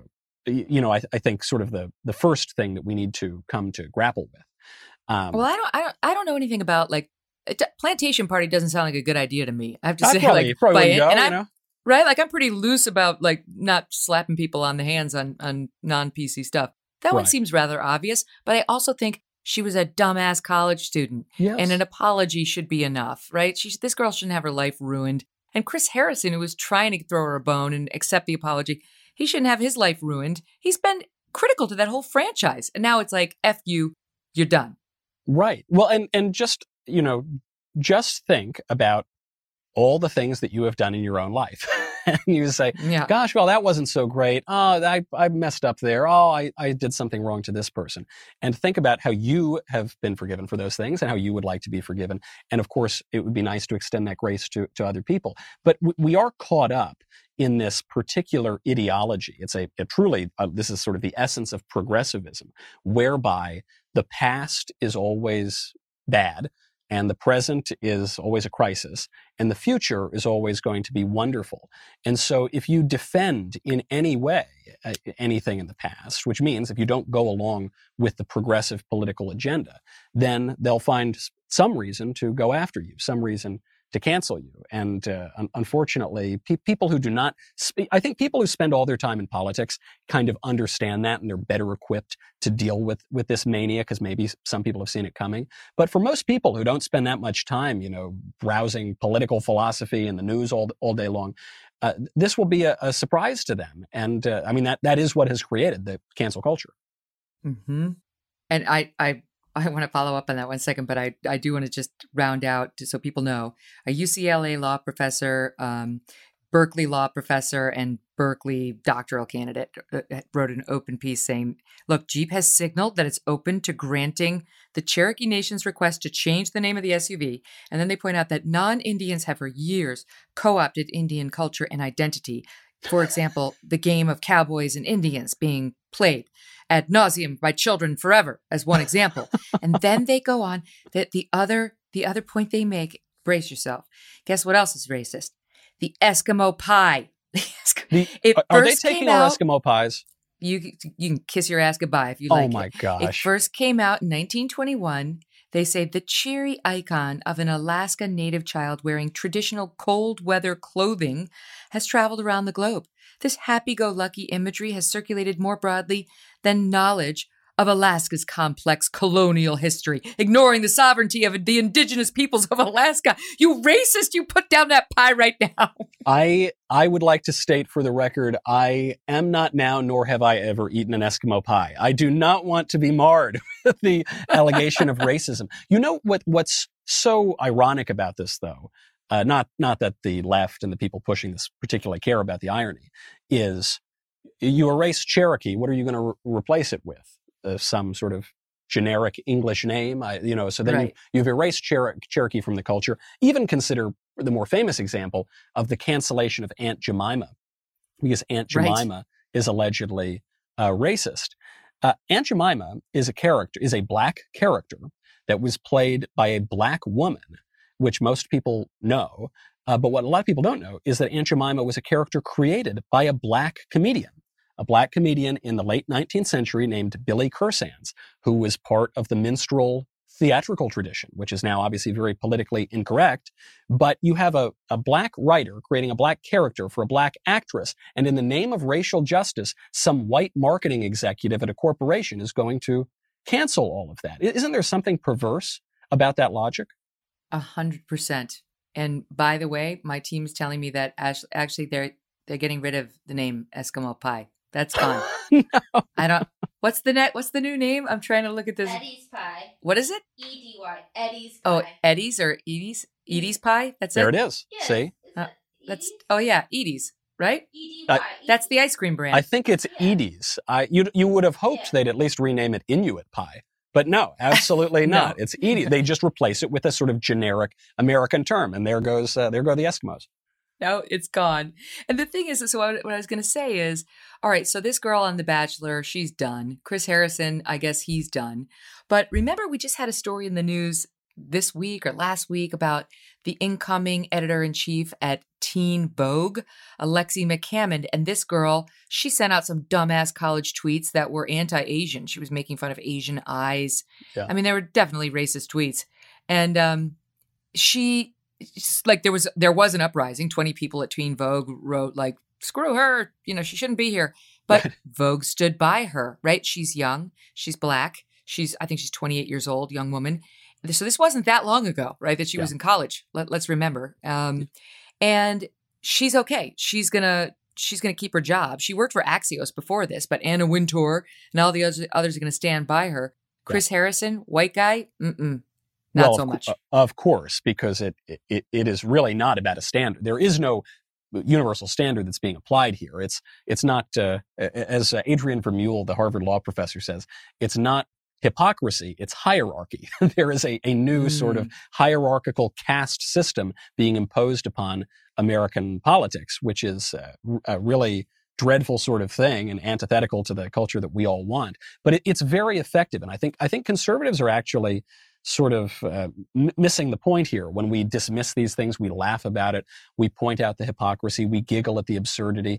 I think sort of the first thing that we need to come to grapple with. Well, I don't know anything about plantation party. Doesn't sound like a good idea to me. I have to say, probably wouldn't go, I'm right. I'm pretty loose about not slapping people on the hands on non-PC stuff. That one seems rather obvious, but I also think she was a dumbass college student, and an apology should be enough, right? This girl shouldn't have her life ruined. And Chris Harrison, who was trying to throw her a bone and accept the apology, he shouldn't have his life ruined. He's been critical to that whole franchise. And now it's like, F you, you're done. Right. Well, and just think about all the things that you have done in your own life. And you say, gosh, well, that wasn't so great. Oh, I messed up there. Oh, I did something wrong to this person. And think about how you have been forgiven for those things and how you would like to be forgiven. And of course, it would be nice to extend that grace to other people. But we are caught up in this particular ideology. It's truly, this is sort of the essence of progressivism, whereby the past is always bad, and the present is always a crisis, and the future is always going to be wonderful. And so if you defend in any way anything in the past, which means if you don't go along with the progressive political agenda, then they'll find some reason to go after you, some reason to cancel you. And unfortunately, people who do not, I think people who spend all their time in politics kind of understand that, and they're better equipped to deal with this mania because maybe some people have seen it coming. But for most people who don't spend that much time, browsing political philosophy in the news all day long, this will be a surprise to them. And I mean, that is what has created the cancel culture. Mm-hmm. And I want to follow up on that 1 second, but I do want to just round out so people know. A UCLA law professor, Berkeley law professor, and Berkeley doctoral candidate wrote an open piece saying, look, Jeep has signaled that it's open to granting the Cherokee Nation's request to change the name of the SUV. And then they point out that non-Indians have for years co-opted Indian culture and identity. For example, the game of cowboys and Indians being played ad nauseum by children forever, as one example. And then they go on that the other point they make, brace yourself. Guess what else is racist? The Eskimo pie. Are they taking our Eskimo pies? You can kiss your ass goodbye if you like. Oh my gosh. It first came out in 1921. They say the cheery icon of an Alaska Native child wearing traditional cold weather clothing has traveled around the globe. This happy-go-lucky imagery has circulated more broadly than knowledge of Alaska's complex colonial history, ignoring the sovereignty of the indigenous peoples of Alaska. You racist, you put down that pie right now. I would like to state for the record, I am not now, nor have I ever eaten an Eskimo pie. I do not want to be marred with the allegation of racism. You know what's so ironic about this, though? Not that the left and the people pushing this particularly care about the irony, is you erase Cherokee. What are you going to replace it with? Some sort of generic English name, so then you've erased Cherokee from the culture. Even consider the more famous example of the cancellation of Aunt Jemima, because Aunt Jemima is allegedly racist. Aunt Jemima is a black character that was played by a black woman, which most people know. But what a lot of people don't know is that Aunt Jemima was a character created by a black comedian in the late 19th century named Billy Kersands, who was part of the minstrel theatrical tradition, which is now obviously very politically incorrect. But you have a black writer creating a black character for a black actress, and in the name of racial justice, some white marketing executive at a corporation is going to cancel all of that. Isn't there something perverse about that logic? 100%. And by the way, my team is telling me that actually they're getting rid of the name Eskimo pie. That's gone. No. I don't. What's the new name? I'm trying to look at this. Eddie's Pie. What is it? EDY. Eddie's Pie. Oh, Eddie's or Edie's? Edie's Pie? That's There it? it is. Yes. See? That's, oh yeah, Edie's, right? EDY. That's the ice cream brand. I think it's Edie's. You would have hoped they'd at least rename it Inuit Pie. But no, absolutely No. not. It's Edie. They just replace it with a sort of generic American term. And there go the Eskimos. No, it's gone. And the thing is, so what I was going to say is, all right, so this girl on The Bachelor, she's done. Chris Harrison, I guess he's done. But remember, we just had a story in the news this week or last week about the incoming editor-in-chief at Teen Vogue, Alexi McCammond. And this girl, she sent out some dumbass college tweets that were anti-Asian. She was making fun of Asian eyes. Yeah. I mean, they were definitely racist tweets. And like there was an uprising. 20 people at Teen Vogue wrote like, screw her, she shouldn't be here. But Vogue stood by her, right? She's young, she's Black, I think she's 28 years old, young woman. So this wasn't that long ago, right? That she was in college. Let's remember. And she's okay. She's gonna keep her job. She worked for Axios before this, but Anna Wintour and all the others are gonna stand by her. Chris Harrison, white guy, not so much. Of course, because it is really not about a standard. There is no universal standard that's being applied here. It's not, as Adrian Vermeule, the Harvard law professor, says, it's not hypocrisy, it's hierarchy. There is a new sort of hierarchical caste system being imposed upon American politics, which is a really dreadful sort of thing and antithetical to the culture that we all want. But it's very effective. And I think conservatives are actually sort of missing the point here. When we dismiss these things, we laugh about it, we point out the hypocrisy, we giggle at the absurdity.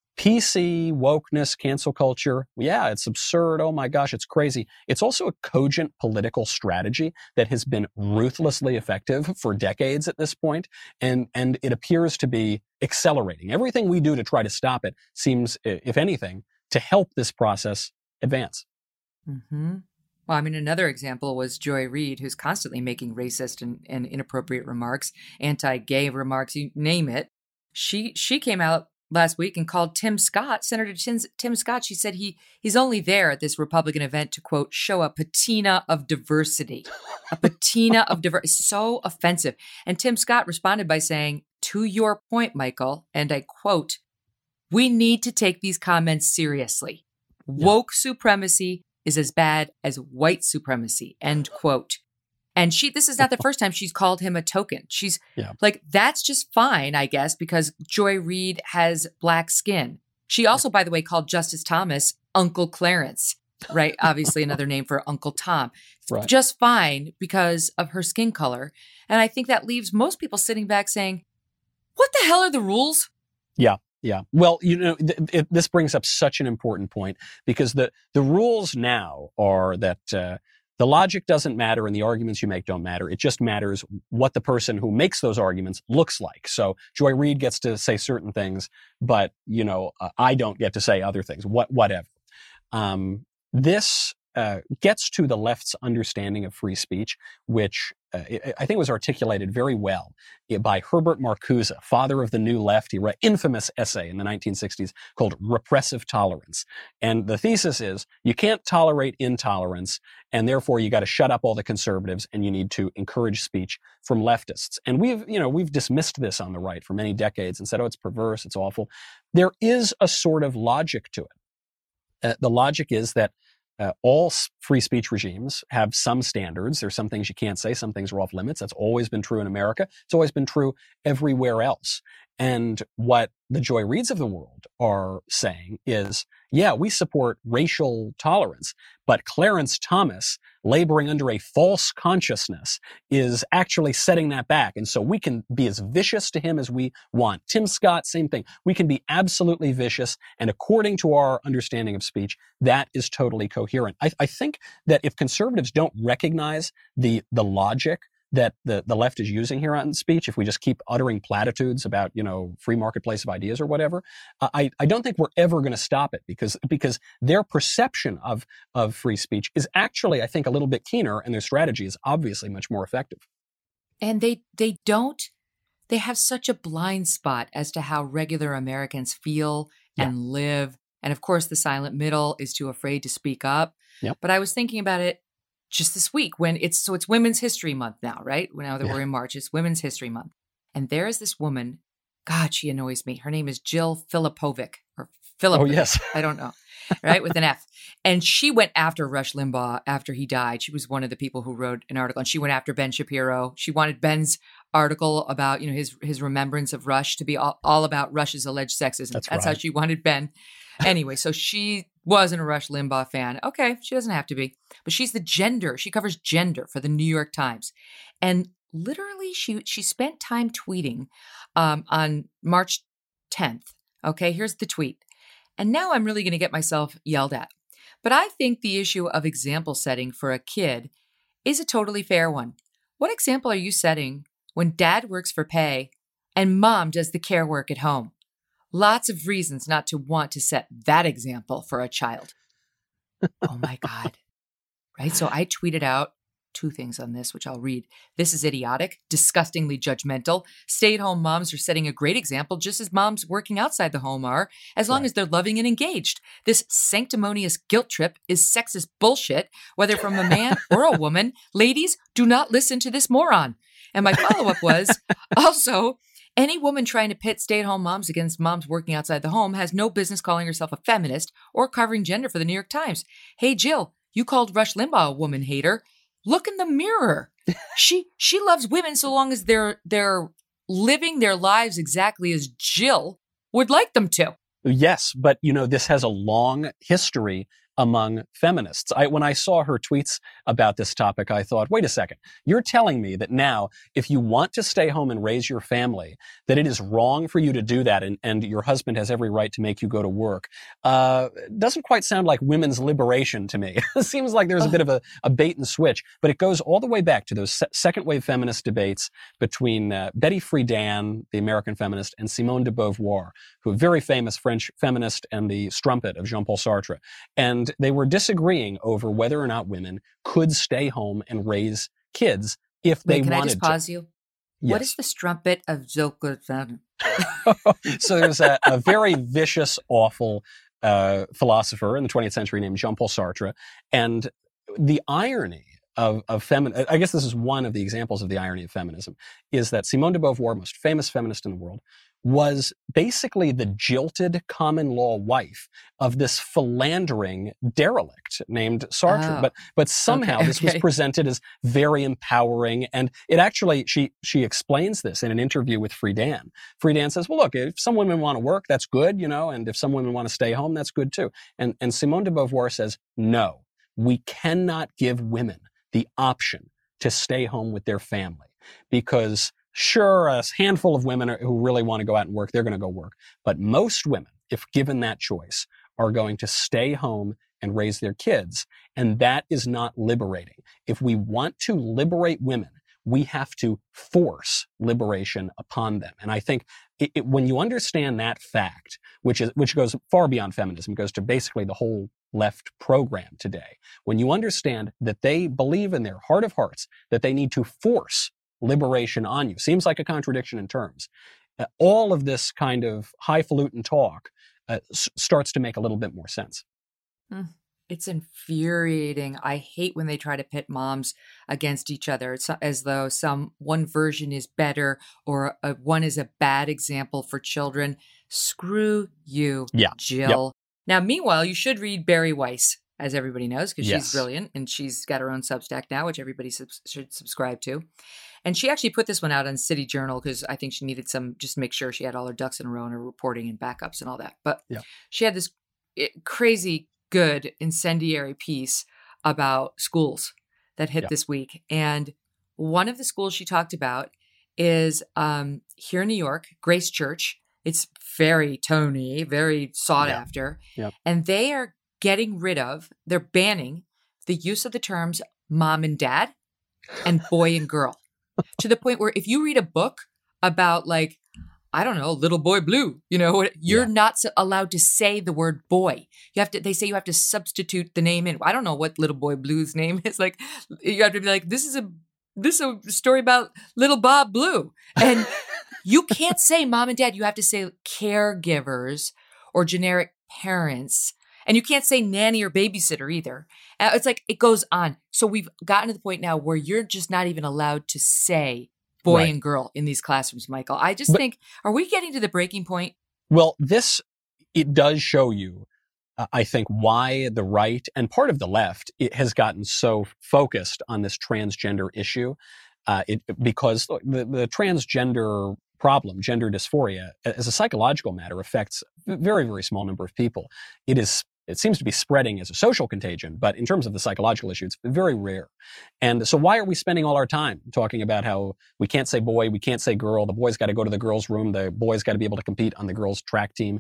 PC, wokeness, cancel culture, yeah, it's absurd. Oh my gosh, it's crazy. It's also a cogent political strategy that has been ruthlessly effective for decades at this point, and it appears to be accelerating. Everything we do to try to stop it seems, if anything, to help this process advance. Mm-hmm. Well, I mean, another example was Joy Reid, who's constantly making racist and inappropriate remarks, anti-gay remarks, you name it. She came out last week and called Tim Scott, Senator Tim Scott. She said he's only there at this Republican event to, quote, show a patina of diversity. A patina of diversity. So offensive. And Tim Scott responded by saying, to your point, Michael, and I quote, we need to take these comments seriously. Woke supremacy is as bad as white supremacy, end quote. And this is not the first time she's called him a token. She's like, that's just fine, I guess, because Joy Reid has Black skin. She also, by the way, called Justice Thomas Uncle Clarence, right? Obviously another name for Uncle Tom. Right. Just fine because of her skin color. And I think that leaves most people sitting back saying, what the hell are the rules? Yeah. Yeah. Well, this brings up such an important point, because the rules now are that the logic doesn't matter and the arguments you make don't matter. It just matters what the person who makes those arguments looks like. So Joy Reid gets to say certain things, but, I don't get to say other things, whatever. This gets to the left's understanding of free speech, which I think was articulated very well by Herbert Marcuse, father of the New Left. He wrote an infamous essay in the 1960s called Repressive Tolerance. And the thesis is you can't tolerate intolerance, and therefore you got to shut up all the conservatives and you need to encourage speech from leftists. And we've dismissed this on the right for many decades and said, oh, it's perverse, it's awful. There is a sort of logic to it. The logic is that all free speech regimes have some standards. There's some things you can't say, some things are off limits. That's always been true in America. It's always been true everywhere else. And what the Joy Reids of the world are saying is, yeah, we support racial tolerance, but Clarence Thomas, laboring under a false consciousness, is actually setting that back. And so we can be as vicious to him as we want. Tim Scott, same thing. We can be absolutely vicious. And according to our understanding of speech, that is totally coherent. I think that if conservatives don't recognize the logic that the left is using here on speech, if we just keep uttering platitudes about, free marketplace of ideas or whatever, I don't think we're ever going to stop it, because their perception of free speech is actually, I think, a little bit keener, and their strategy is obviously much more effective. And they have such a blind spot as to how regular Americans feel and live And of course, the silent middle is too afraid to speak up. Yep. But I was thinking about it just this week when it's Women's History Month now, right? Now that we're in March, it's Women's History Month. And there is this woman, God, she annoys me. Her name is Jill Filipovic or Philip. Oh, yes. I don't know. Right? With an F. And she went after Rush Limbaugh after he died. She was one of the people who wrote an article, and she went after Ben Shapiro. She wanted Ben's article about, his remembrance of Rush to be all about Rush's alleged sexism. That's right. how she wanted Ben. Anyway, so she wasn't a Rush Limbaugh fan. Okay, she doesn't have to be. But she covers gender for the New York Times. And literally she spent time tweeting on March 10th. Okay, here's the tweet. And now I'm really going to get myself yelled at. But I think the issue of example setting for a kid is a totally fair one. What example are you setting when dad works for pay and mom does the care work at home? Lots of reasons not to want to set that example for a child. Oh my God. Right? So I tweeted out 2 things on this, which I'll read. This is idiotic, disgustingly judgmental. Stay-at-home moms are setting a great example, just as moms working outside the home are, as long as they're loving and engaged. This sanctimonious guilt trip is sexist bullshit, whether from a man or a woman. Ladies, do not listen to this moron. And my follow-up was, also, any woman trying to pit stay-at-home moms against moms working outside the home has no business calling herself a feminist or covering gender for the New York Times. Hey, Jill, you called Rush Limbaugh a woman hater. Look in the mirror. She loves women so long as they're living their lives exactly as Jill would like them to. Yes, but this has a long history among feminists. When I saw her tweets about this topic, I thought, wait a second, you're telling me that now, if you want to stay home and raise your family, that it is wrong for you to do that and your husband has every right to make you go to work. Doesn't quite sound like women's liberation to me. It seems like there's a bit of a bait and switch, but it goes all the way back to those second wave feminist debates between Betty Friedan, the American feminist, and Simone de Beauvoir, who a very famous French feminist and the strumpet of Jean-Paul Sartre. And they were disagreeing over whether or not women could stay home and raise kids if they wanted to. Can I just pause you? Yes. What is the strumpet of Zilkut? So there's a very vicious, awful philosopher in the 20th century named Jean-Paul Sartre. And the irony of feminism, I guess this is one of the examples of the irony of feminism, is that Simone de Beauvoir, most famous feminist in the world, was basically the jilted common law wife of this philandering derelict named Sartre. But somehow this was presented as very empowering. And it actually, she explains this in an interview with Friedan. Friedan says, well, look, if some women want to work, that's good, and if some women want to stay home, that's good too. And Simone de Beauvoir says, no, we cannot give women the option to stay home with their family because sure, a handful of women who really want to go out and work, they're going to go work. But most women, if given that choice, are going to stay home and raise their kids. And that is not liberating. If we want to liberate women, we have to force liberation upon them. And I think when you understand that fact, which goes far beyond feminism, goes to basically the whole left program today, when you understand that they believe in their heart of hearts that they need to force liberation on you. Seems like a contradiction in terms. All of this kind of highfalutin talk starts to make a little bit more sense. It's infuriating. I hate when they try to pit moms against each other. It's as though one version is better or one is a bad example for children. Screw you, Jill. Yep. Now, meanwhile, you should read Bari Weiss, as everybody knows, because she's brilliant and she's got her own Substack now, which everybody should subscribe to. And she actually put this one out on City Journal because I think she needed just to make sure she had all her ducks in a row in her reporting and backups and all that. But she had this crazy good incendiary piece about schools that hit this week. And one of the schools she talked about is here in New York, Grace Church. It's very Tony, very sought after. Yep. And they are they're banning the use of the terms mom and dad and boy and girl. To the point where if you read a book about Little Boy Blue, you're not allowed to say the word boy. They say you have to substitute the name in. I don't know what Little Boy Blue's name is. You have to be like, this is a story about little Bob Blue. And you can't say mom and dad. You have to say caregivers or generic parents. And you can't say nanny or babysitter either. It's like it goes on. So we've gotten to the point now where you're just not even allowed to say boy and girl in these classrooms, Michael. I just think, are we getting to the breaking point? Well, it does show you, I think, why the right and part of the left has gotten so focused on this transgender issue. Because the transgender problem, gender dysphoria, as a psychological matter, affects a very, very small number of people. It seems to be spreading as a social contagion, but in terms of the psychological issue, it's very rare. And so why are we spending all our time talking about how we can't say boy, we can't say girl, the boy's got to go to the girls' room, the boy's got to be able to compete on the girls' track team?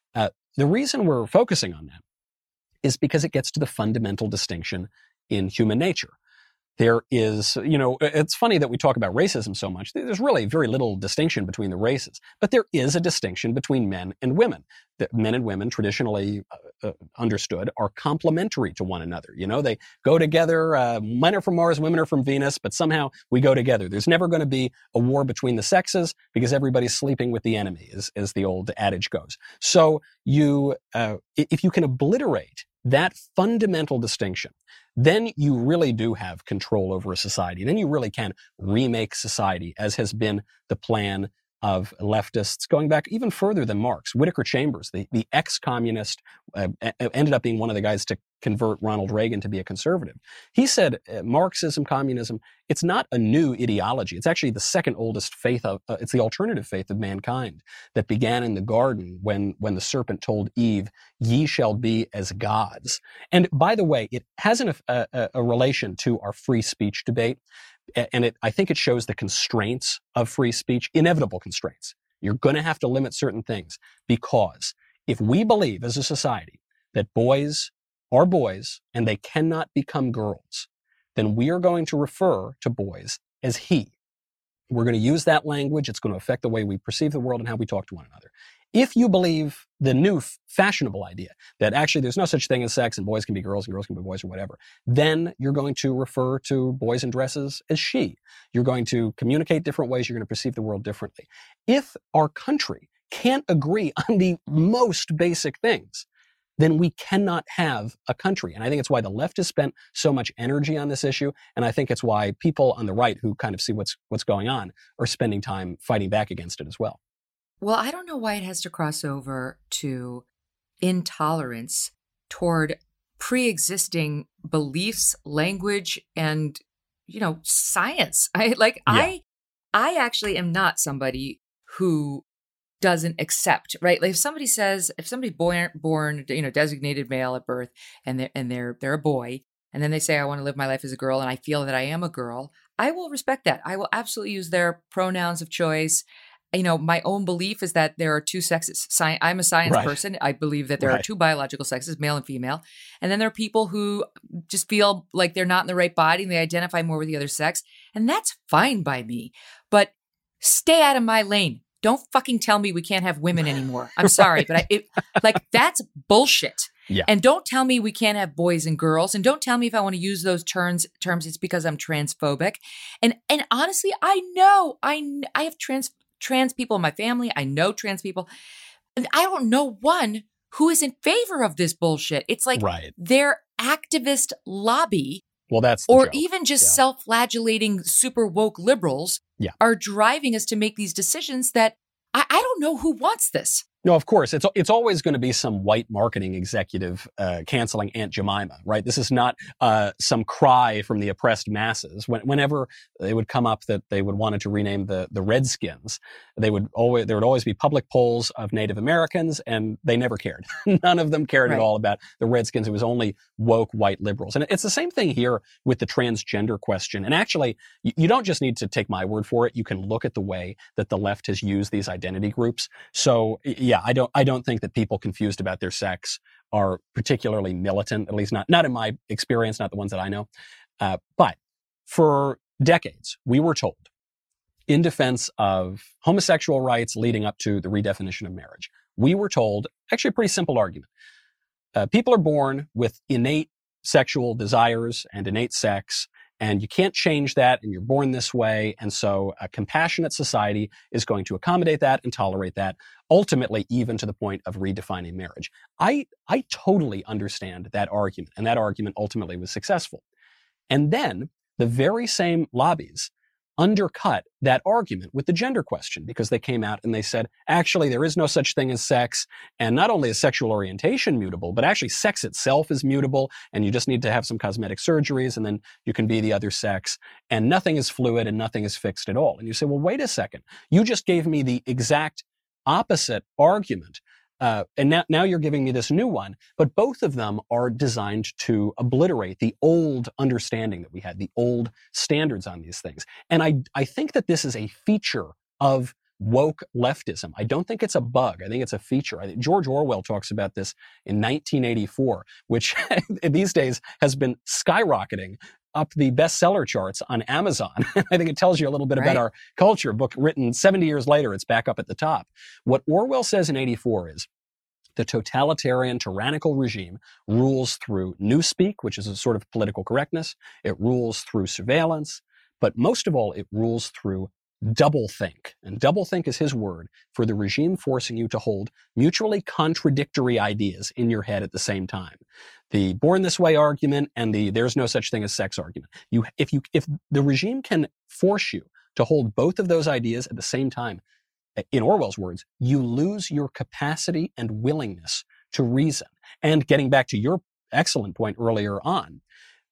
The reason we're focusing on that is because it gets to the fundamental distinction in human nature. There is, it's funny that we talk about racism so much. There's really very little distinction between the races, but there is a distinction between men and women. That men and women, traditionally understood, are complementary to one another. They go together. Men are from Mars, women are from Venus, but somehow we go together. There's never going to be a war between the sexes because everybody's sleeping with the enemy, as the old adage goes. So if you can obliterate that fundamental distinction, then you really do have control over a society. Then you really can remake society, as has been the plan of leftists going back even further than Marx. Whittaker Chambers, the ex-communist, ended up being one of the guys to convert Ronald Reagan to be a conservative. He said Marxism, communism, it's not a new ideology. It's actually the second oldest faith it's the alternative faith of mankind that began in the garden when the serpent told Eve, ye shall be as gods. And by the way, it has a relation to our free speech debate. And I think it shows the constraints of free speech, inevitable constraints. You're going to have to limit certain things, because if we believe as a society that boys are boys and they cannot become girls, then we are going to refer to boys as he. We're going to use that language. It's going to affect the way we perceive the world and how we talk to one another. If you believe the new fashionable idea that actually there's no such thing as sex and boys can be girls and girls can be boys or whatever, then you're going to refer to boys in dresses as she. You're going to communicate different ways. You're going to perceive the world differently. If our country can't agree on the most basic things, then we cannot have a country. And I think it's why the left has spent so much energy on this issue. And I think it's why people on the right who kind of see what's going on are spending time fighting back against it as well. Well, I don't know why it has to cross over to intolerance toward pre-existing beliefs, language, and, science. I actually am not somebody who doesn't accept, right? Like if somebody's born, designated male at birth, and they're a boy, and then they say, I want to live my life as a girl, and I feel that I am a girl, I will respect that. I will absolutely use their pronouns of choice. My own belief is that there are two sexes. I'm a science person. I believe that there are two biological sexes, male and female. And then there are people who just feel like they're not in the right body and they identify more with the other sex. And that's fine by me. But stay out of my lane. Don't fucking tell me we can't have women anymore. I'm sorry, but that's bullshit. Yeah. And don't tell me we can't have boys and girls. And don't tell me if I want to use those terms, it's because I'm transphobic. And honestly, I have trans people in my family. I know trans people. I don't know one who is in favor of this bullshit. It's like their activist lobby, or even just self-flagellating super woke liberals are driving us to make these decisions that I don't know who wants this. No, of course. It's always going to be some white marketing executive canceling Aunt Jemima, right? This is not some cry from the oppressed masses. Whenever they would come up that they would wanted to rename the Redskins, there would always be public polls of Native Americans, and they never cared. None of them cared at all about the Redskins. It was only woke white liberals. And it's the same thing here with the transgender question. And actually, you don't just need to take my word for it. You can look at the way that the left has used these identity groups. So I don't think that people confused about their sex are particularly militant, at least not in my experience, not the ones that I know. But for decades, we were told, in defense of homosexual rights leading up to the redefinition of marriage, we were told actually a pretty simple argument. People are born with innate sexual desires and innate sex, And you can't change that, and you're born this way. And so a compassionate society is going to accommodate that and tolerate that, ultimately even to the point of redefining marriage. I totally understand that argument, and that argument ultimately was successful. And then the very same lobbies undercut that argument with the gender question, because they came out and they said, actually, there is no such thing as sex. And not only is sexual orientation mutable, but actually sex itself is mutable. And you just need to have some cosmetic surgeries and then you can be the other sex. And nothing is fluid and nothing is fixed at all. And you say, well, wait a second. You just gave me the exact opposite argument. And now you're giving me this new one, but both of them are designed to obliterate the old understanding that we had, the old standards on these things. And I think that this is a feature of woke leftism. I don't think it's a bug. I think it's a feature. I think George Orwell talks about this in 1984, which these days has been skyrocketing up the bestseller charts on Amazon. I think it tells you a little bit about our culture. A book written 70 years later, it's back up at the top. What Orwell says in 84 is the totalitarian, tyrannical regime rules through newspeak, which is a sort of political correctness. It rules through surveillance, but most of all, it rules through doublethink. And doublethink is his word for the regime forcing you to hold mutually contradictory ideas in your head at the same time. The born this way argument and the there's no such thing as sex argument. If the regime can force you to hold both of those ideas at the same time, in Orwell's words, you lose your capacity and willingness to reason. And getting back to your excellent point earlier on,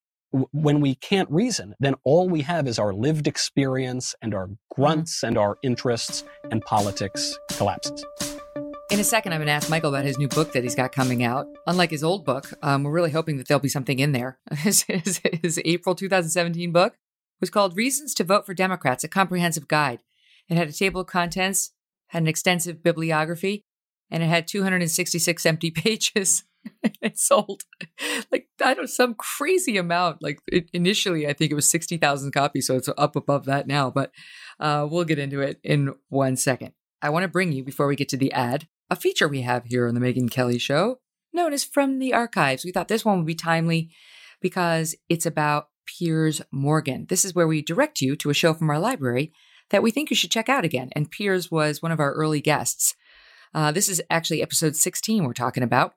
when we can't reason, then all we have is our lived experience and our grunts and our interests, and politics collapses. In a second, I'm going to ask Michael about his new book that he's got coming out. Unlike his old book, we're really hoping that there'll be something in there. His April 2017 book was called Reasons to Vote for Democrats, a Comprehensive Guide. It had a table of contents, had an extensive bibliography, and it had 266 empty pages. It sold some crazy amount. Initially, I think it was 60,000 copies, so it's up above that now. But we'll get into it in 1 second. I want to bring you, before we get to the ad, a feature we have here on the Megyn Kelly Show, known as From the Archives. We thought this one would be timely because it's about Piers Morgan. This is where we direct you to a show from our library that we think you should check out again. And Piers was one of our early guests. This is actually episode 16 we're talking about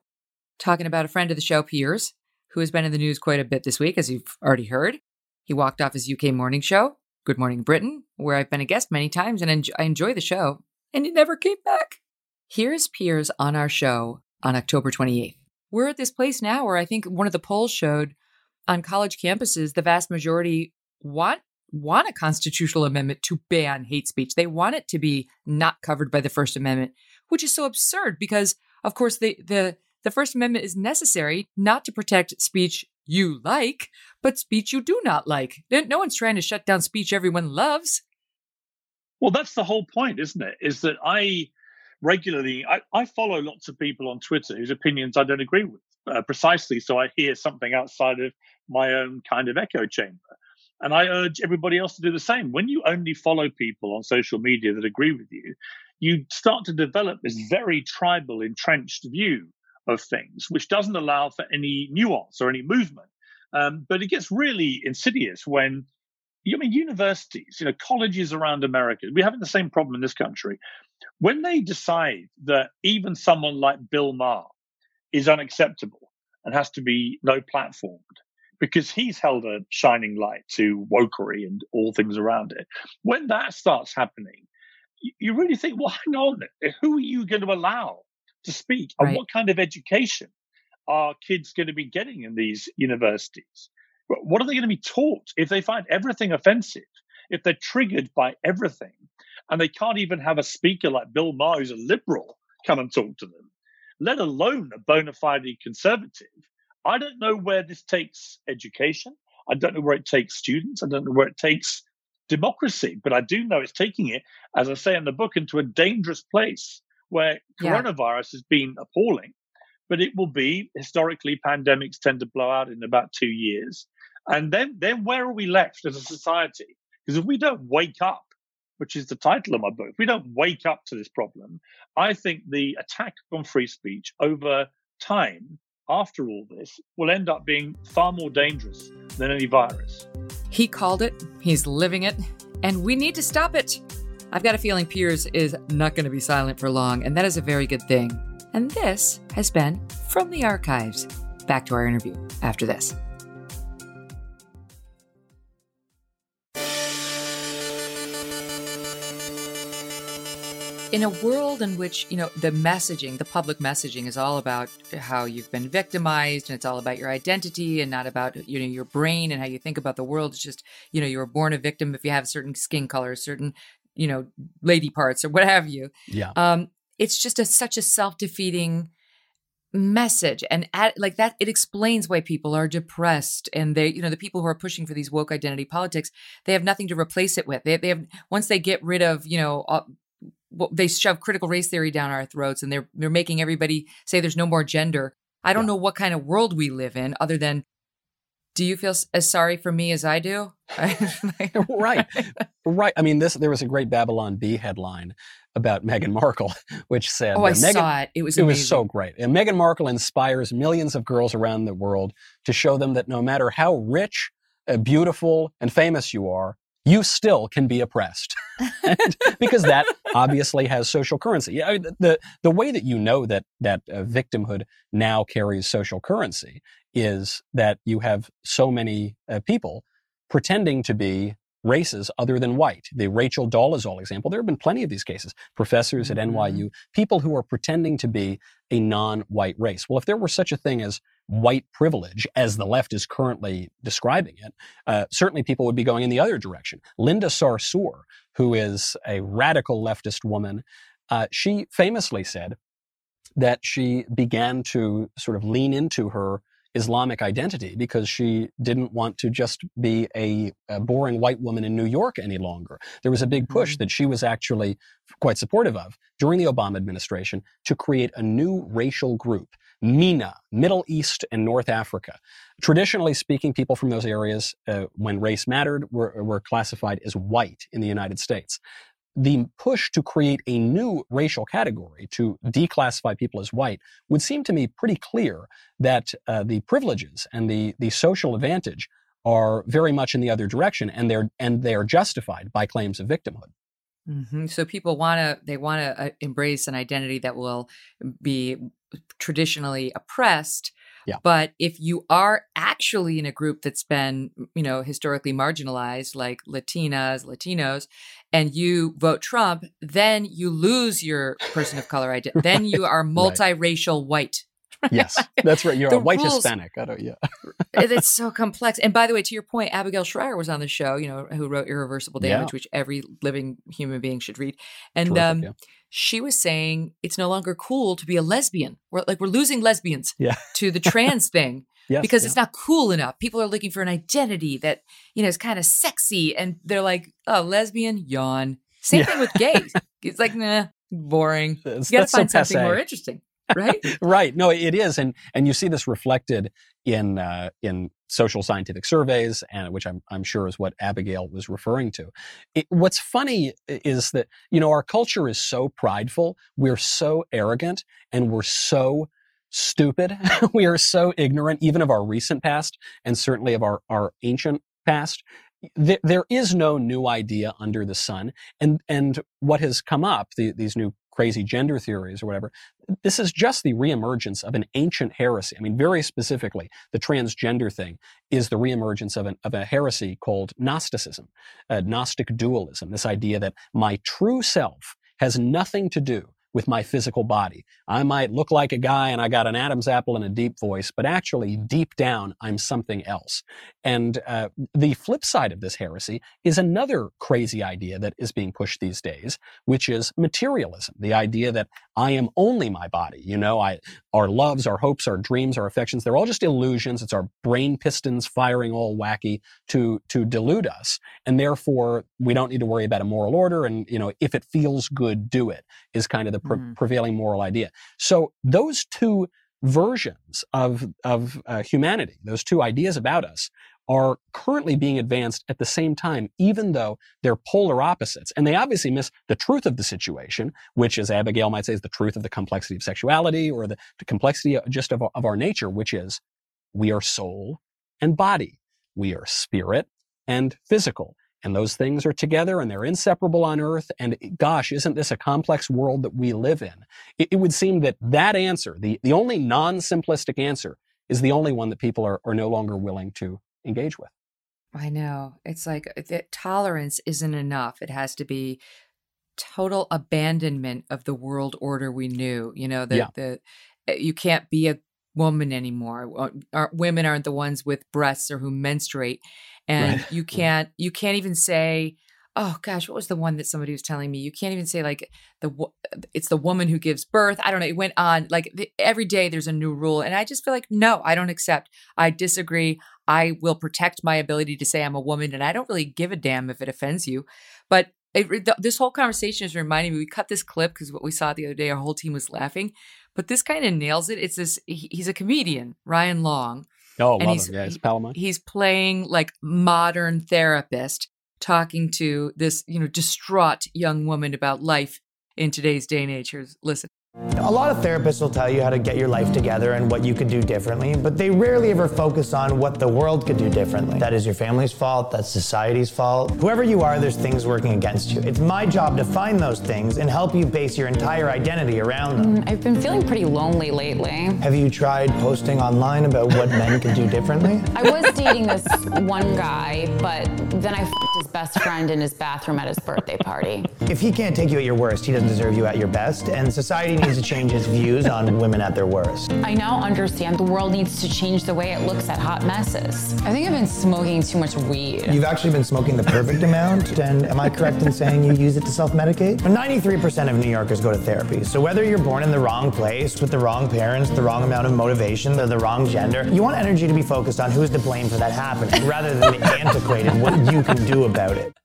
a friend of the show, Piers, who has been in the news quite a bit this week, as you've already heard. He walked off his UK morning show, Good Morning Britain, where I've been a guest many times, and I enjoy the show, and he never came back. Here's Piers on our show on October 28th. We're at this place now where I think one of the polls showed on college campuses, the vast majority want a constitutional amendment to ban hate speech. They want it to be not covered by the First Amendment, which is so absurd because, of course, the First Amendment is necessary not to protect speech you like, but speech you do not like. No one's trying to shut down speech everyone loves. Well, that's the whole point, isn't it? Is that I regularly, I follow lots of people on Twitter whose opinions I don't agree with, precisely so I hear something outside of my own kind of echo chamber. And I urge everybody else to do the same. When you only follow people on social media that agree with you, you start to develop this very tribal, entrenched view of things, which doesn't allow for any nuance or any movement. But it gets really insidious when, universities, colleges around America, we're having the same problem in this country. When they decide that even someone like Bill Maher is unacceptable and has to be no platformed because he's held a shining light to wokery and all things around it, when that starts happening, you really think, well, hang on, who are you going to allow to speak? Right. And what kind of education are kids going to be getting in these universities? What are they going to be taught if they find everything offensive, if they're triggered by everything, and they can't even have a speaker like Bill Maher, who's a liberal, come and talk to them, let alone a bona fide conservative? I don't know where this takes education. I don't know where it takes students. I don't know where it takes democracy, but I do know it's taking it, as I say in the book, into a dangerous place where coronavirus has been appalling, but it will be, historically, pandemics tend to blow out in about 2 years. And then where are we left as a society? Because if we don't wake up, which is the title of my book, if we don't wake up to this problem, I think the attack on free speech over time, after all this, will end up being far more dangerous than any virus. He called it, he's living it, and we need to stop it. I've got a feeling Piers is not going to be silent for long, and that is a very good thing. And this has been From the Archives. Back to our interview after this. In a world in which, the messaging, the public messaging is all about how you've been victimized, and it's all about your identity and not about, your brain and how you think about the world. It's just, you were born a victim if you have a certain skin color, certain, lady parts or what have you. Yeah. It's just such a self-defeating message. And like that, it explains why people are depressed. And they, the people who are pushing for these woke identity politics, they have nothing to replace it with. They have, once they get rid of, they shove critical race theory down our throats, and they're making everybody say there's no more gender. I don't know what kind of world we live in other than, do you feel as sorry for me as I do? Right. I mean, there was a great Babylon Bee headline about Meghan Markle, which said, I saw it. It was amazing. It was so great. And Meghan Markle inspires millions of girls around the world to show them that no matter how rich, beautiful, and famous you are, you still can be oppressed. Because that obviously has social currency. The way that that victimhood now carries social currency is that you have so many people pretending to be races other than white. The Rachel Dolezal example, there have been plenty of these cases. Professors at NYU, people who are pretending to be a non-white race. Well, if there were such a thing as white privilege, as the left is currently describing it, certainly people would be going in the other direction. Linda Sarsour, who is a radical leftist woman, she famously said that she began to sort of lean into her Islamic identity because she didn't want to just be a boring white woman in New York any longer. There was a big push that she was actually quite supportive of during the Obama administration to create a new racial group, MENA, Middle East and North Africa. Traditionally speaking, people from those areas, when race mattered, were classified as white in the United States. The push to create a new racial category, to declassify people as white, would seem to me pretty clear that the privileges and the social advantage are very much in the other direction, and they are justified by claims of victimhood. Mm-hmm. So people want to embrace an identity that will be traditionally oppressed. Yeah. But if you are actually in a group that's been, historically marginalized, like Latinas, Latinos, and you vote Trump, then you lose your person of color identity. Then you are multiracial white. Yes, that's right. You're The a white rules- Hispanic. It's so complex. And by the way, to your point, Abigail Shrier was on the show, who wrote Irreversible Damage, which every living human being should read. And Terrific, she was saying it's no longer cool to be a lesbian. We're losing lesbians Yeah. to the trans thing. Yes, because yeah. it's not cool enough. People are looking for an identity that, is kind of sexy. And they're like, oh, lesbian, yawn. Same thing with gays. It's like, nah, boring. You got to That's so find something passé. more interesting, right? Right. No, it is. And you see this reflected in social scientific surveys, and which I'm sure is what Abigail was referring to. What's funny is that, our culture is so prideful. We're so arrogant, and we're so stupid. We are so ignorant, even of our recent past, and certainly of our ancient past. There is no new idea under the sun. And what has come up, these new crazy gender theories or whatever, this is just the reemergence of an ancient heresy. I mean, very specifically, the transgender thing is the reemergence of a heresy called Gnosticism, Gnostic dualism, this idea that my true self has nothing to do with my physical body. I might look like a guy and I got an Adam's apple and a deep voice, but actually deep down, I'm something else. And the flip side of this heresy is another crazy idea that is being pushed these days, which is materialism. The idea that I am only my body. Our loves, our hopes, our dreams, our affections, they're all just illusions. It's our brain pistons firing all wacky to delude us. And therefore, we don't need to worry about a moral order. And, if it feels good, do it, is kind of the prevailing moral idea. So those two versions of humanity, those two ideas about us, are currently being advanced at the same time, even though they're polar opposites. And they obviously miss the truth of the situation, which, as Abigail might say, is the truth of the complexity of sexuality, or the complexity of our nature, which is we are soul and body. We are spirit and physical. And those things are together and they're inseparable on earth. And gosh, isn't this a complex world that we live in? It would seem that that answer, the only non-simplistic answer, is the only one that people are no longer willing to engage with. I know. It's like tolerance isn't enough. It has to be total abandonment of the world order we knew. You know, you can't be a woman anymore. Women aren't the ones with breasts or who menstruate. And Right. you can't even say, oh gosh, what was the one that somebody was telling me? You can't even say like it's the woman who gives birth. I don't know. It went on like every day there's a new rule. And I just feel like, no, I don't accept. I disagree. I will protect my ability to say I'm a woman, and I don't really give a damn if it offends you. But this whole conversation is reminding me, we cut this clip because what we saw the other day, our whole team was laughing, but this kind of nails it. It's this, he's a comedian, Ryan Long. Oh, And love him. Yeah, he's a pal of mine. He's playing like modern therapist, talking to this, distraught young woman about life in today's day and age. Here's, listen. A lot of therapists will tell you how to get your life together and what you could do differently, but they rarely ever focus on what the world could do differently. That is your family's fault, that's society's fault. Whoever you are, there's things working against you. It's my job to find those things and help you base your entire identity around them. I've been feeling pretty lonely lately. Have you tried posting online about what men could do differently? I was dating this one guy, but then I f***ed his best friend in his bathroom at his birthday party. If he can't take you at your worst, he doesn't deserve you at your best, and society needs to change its views on women at their worst. I now understand the world needs to change the way it looks at hot messes. I think I've been smoking too much weed. You've actually been smoking the perfect amount, and am I correct in saying you use it to self-medicate? 93% of New Yorkers go to therapy, so whether you're born in the wrong place, with the wrong parents, the wrong amount of motivation, or the wrong gender, you want energy to be focused on who's to blame for that happening, rather than the antiquated what you can do about it.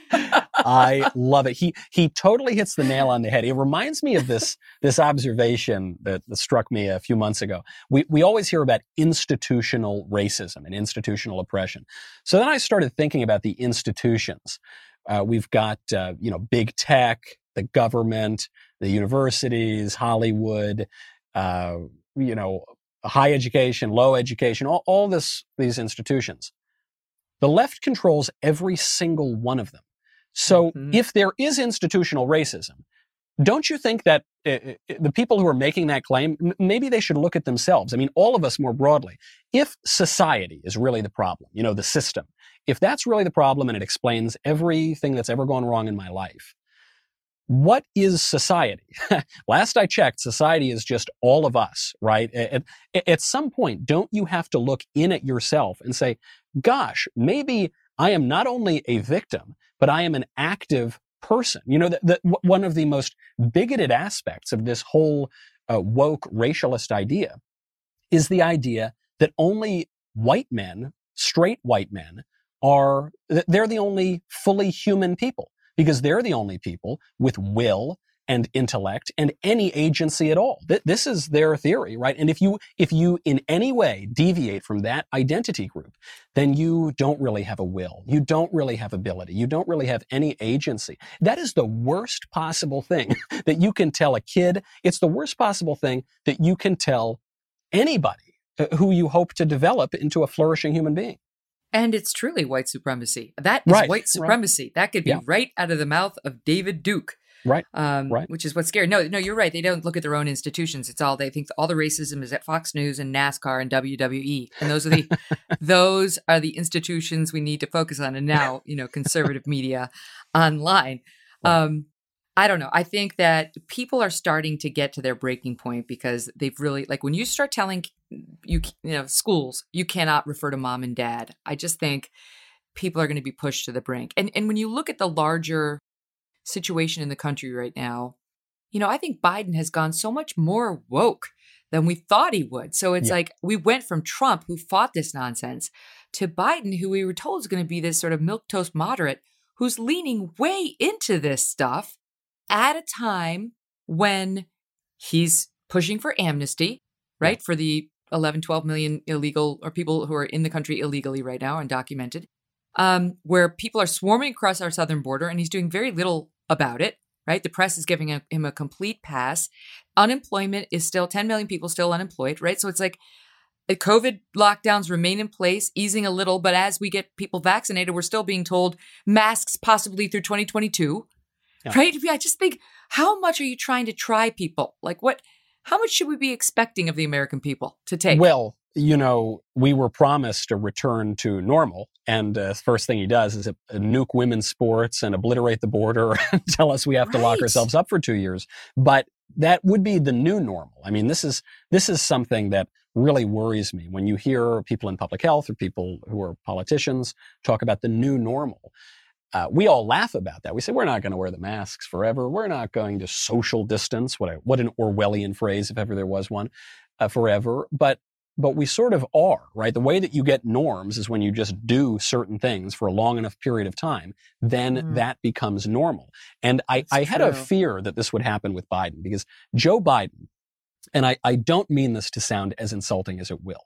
I love it. He totally hits the nail on the head. It reminds me of this observation that struck me a few months ago. We always hear about institutional racism and institutional oppression. So then I started thinking about the institutions. We've got big tech, the government, the universities, Hollywood, high education, low education, all these institutions. The left controls every single one of them. So if there is institutional racism, don't you think that the people who are making that claim, maybe they should look at themselves? I mean, all of us more broadly. If society is really the problem, the system, if that's really the problem and it explains everything that's ever gone wrong in my life, what is society? Last I checked, society is just all of us, right? At some point, don't you have to look in at yourself and say, gosh, maybe I am not only a victim, but I am an active person. One of the most bigoted aspects of this whole woke racialist idea is the idea that only white men, straight white men, they're the only fully human people, because they're the only people with will and intellect and any agency at all. This is their theory, right? And if you in any way deviate from that identity group, then you don't really have a will. You don't really have ability. You don't really have any agency. That is the worst possible thing that you can tell a kid. It's the worst possible thing that you can tell anybody who you hope to develop into a flourishing human being. And it's truly white supremacy. That is white supremacy. Right. That could be right out of the mouth of David Duke. Right. Which is what's scary. No, you're right. They don't look at their own institutions. They think all the racism is at Fox News and NASCAR and WWE. And those are the institutions we need to focus on. And now, conservative media online. I don't know. I think that people are starting to get to their breaking point because they've really, like, when you start telling schools, you cannot refer to mom and dad. I just think people are going to be pushed to the brink. And when you look at the larger situation in the country right now, I think Biden has gone so much more woke than we thought he would. So it's like we went from Trump, who fought this nonsense, to Biden, who we were told is going to be this sort of milquetoast moderate, who's leaning way into this stuff at a time when he's pushing for amnesty, right? For the 11, 12 million illegal or people who are in the country illegally right now, undocumented, where people are swarming across our southern border, and he's doing very little about it, right? The press is giving him a complete pass. Unemployment is still 10 million people still unemployed, right? So it's like COVID lockdowns remain in place, easing a little, but as we get people vaccinated, we're still being told masks possibly through 2022, right? I just think, how much are you trying to try people? Like how much should we be expecting of the American people to take? Well, we were promised a return to normal. And the first thing he does is nuke women's sports and obliterate the border and tell us we have to lock ourselves up for 2 years. But that would be the new normal. I mean, this is something that really worries me when you hear people in public health or people who are politicians talk about the new normal. We all laugh about that. We say, we're not going to wear the masks forever. We're not going to social distance, what an Orwellian phrase, if ever there was one, forever. But we sort of are, right? The way that you get norms is when you just do certain things for a long enough period of time, then that becomes normal. And I had a fear that this would happen with Biden, because Joe Biden, and I don't mean this to sound as insulting as it will,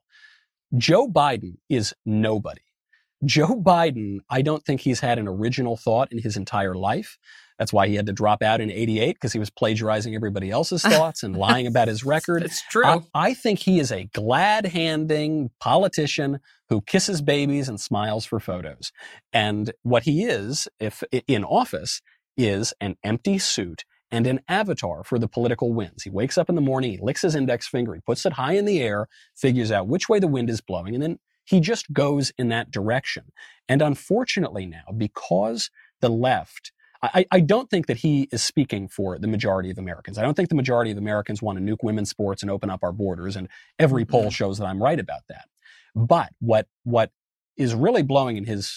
Joe Biden is nobody. Joe Biden, I don't think he's had an original thought in his entire life. That's why he had to drop out in '88, because he was plagiarizing everybody else's thoughts and lying about his record. It's true. I think he is a glad-handing politician who kisses babies and smiles for photos. And what he is, if in office, is an empty suit and an avatar for the political winds. He wakes up in the morning, he licks his index finger, he puts it high in the air, figures out which way the wind is blowing, and then he just goes in that direction. And unfortunately now, because the left, I don't think that he is speaking for the majority of Americans. I don't think the majority of Americans want to nuke women's sports and open up our borders, and every poll shows that I'm right about that. But what is really blowing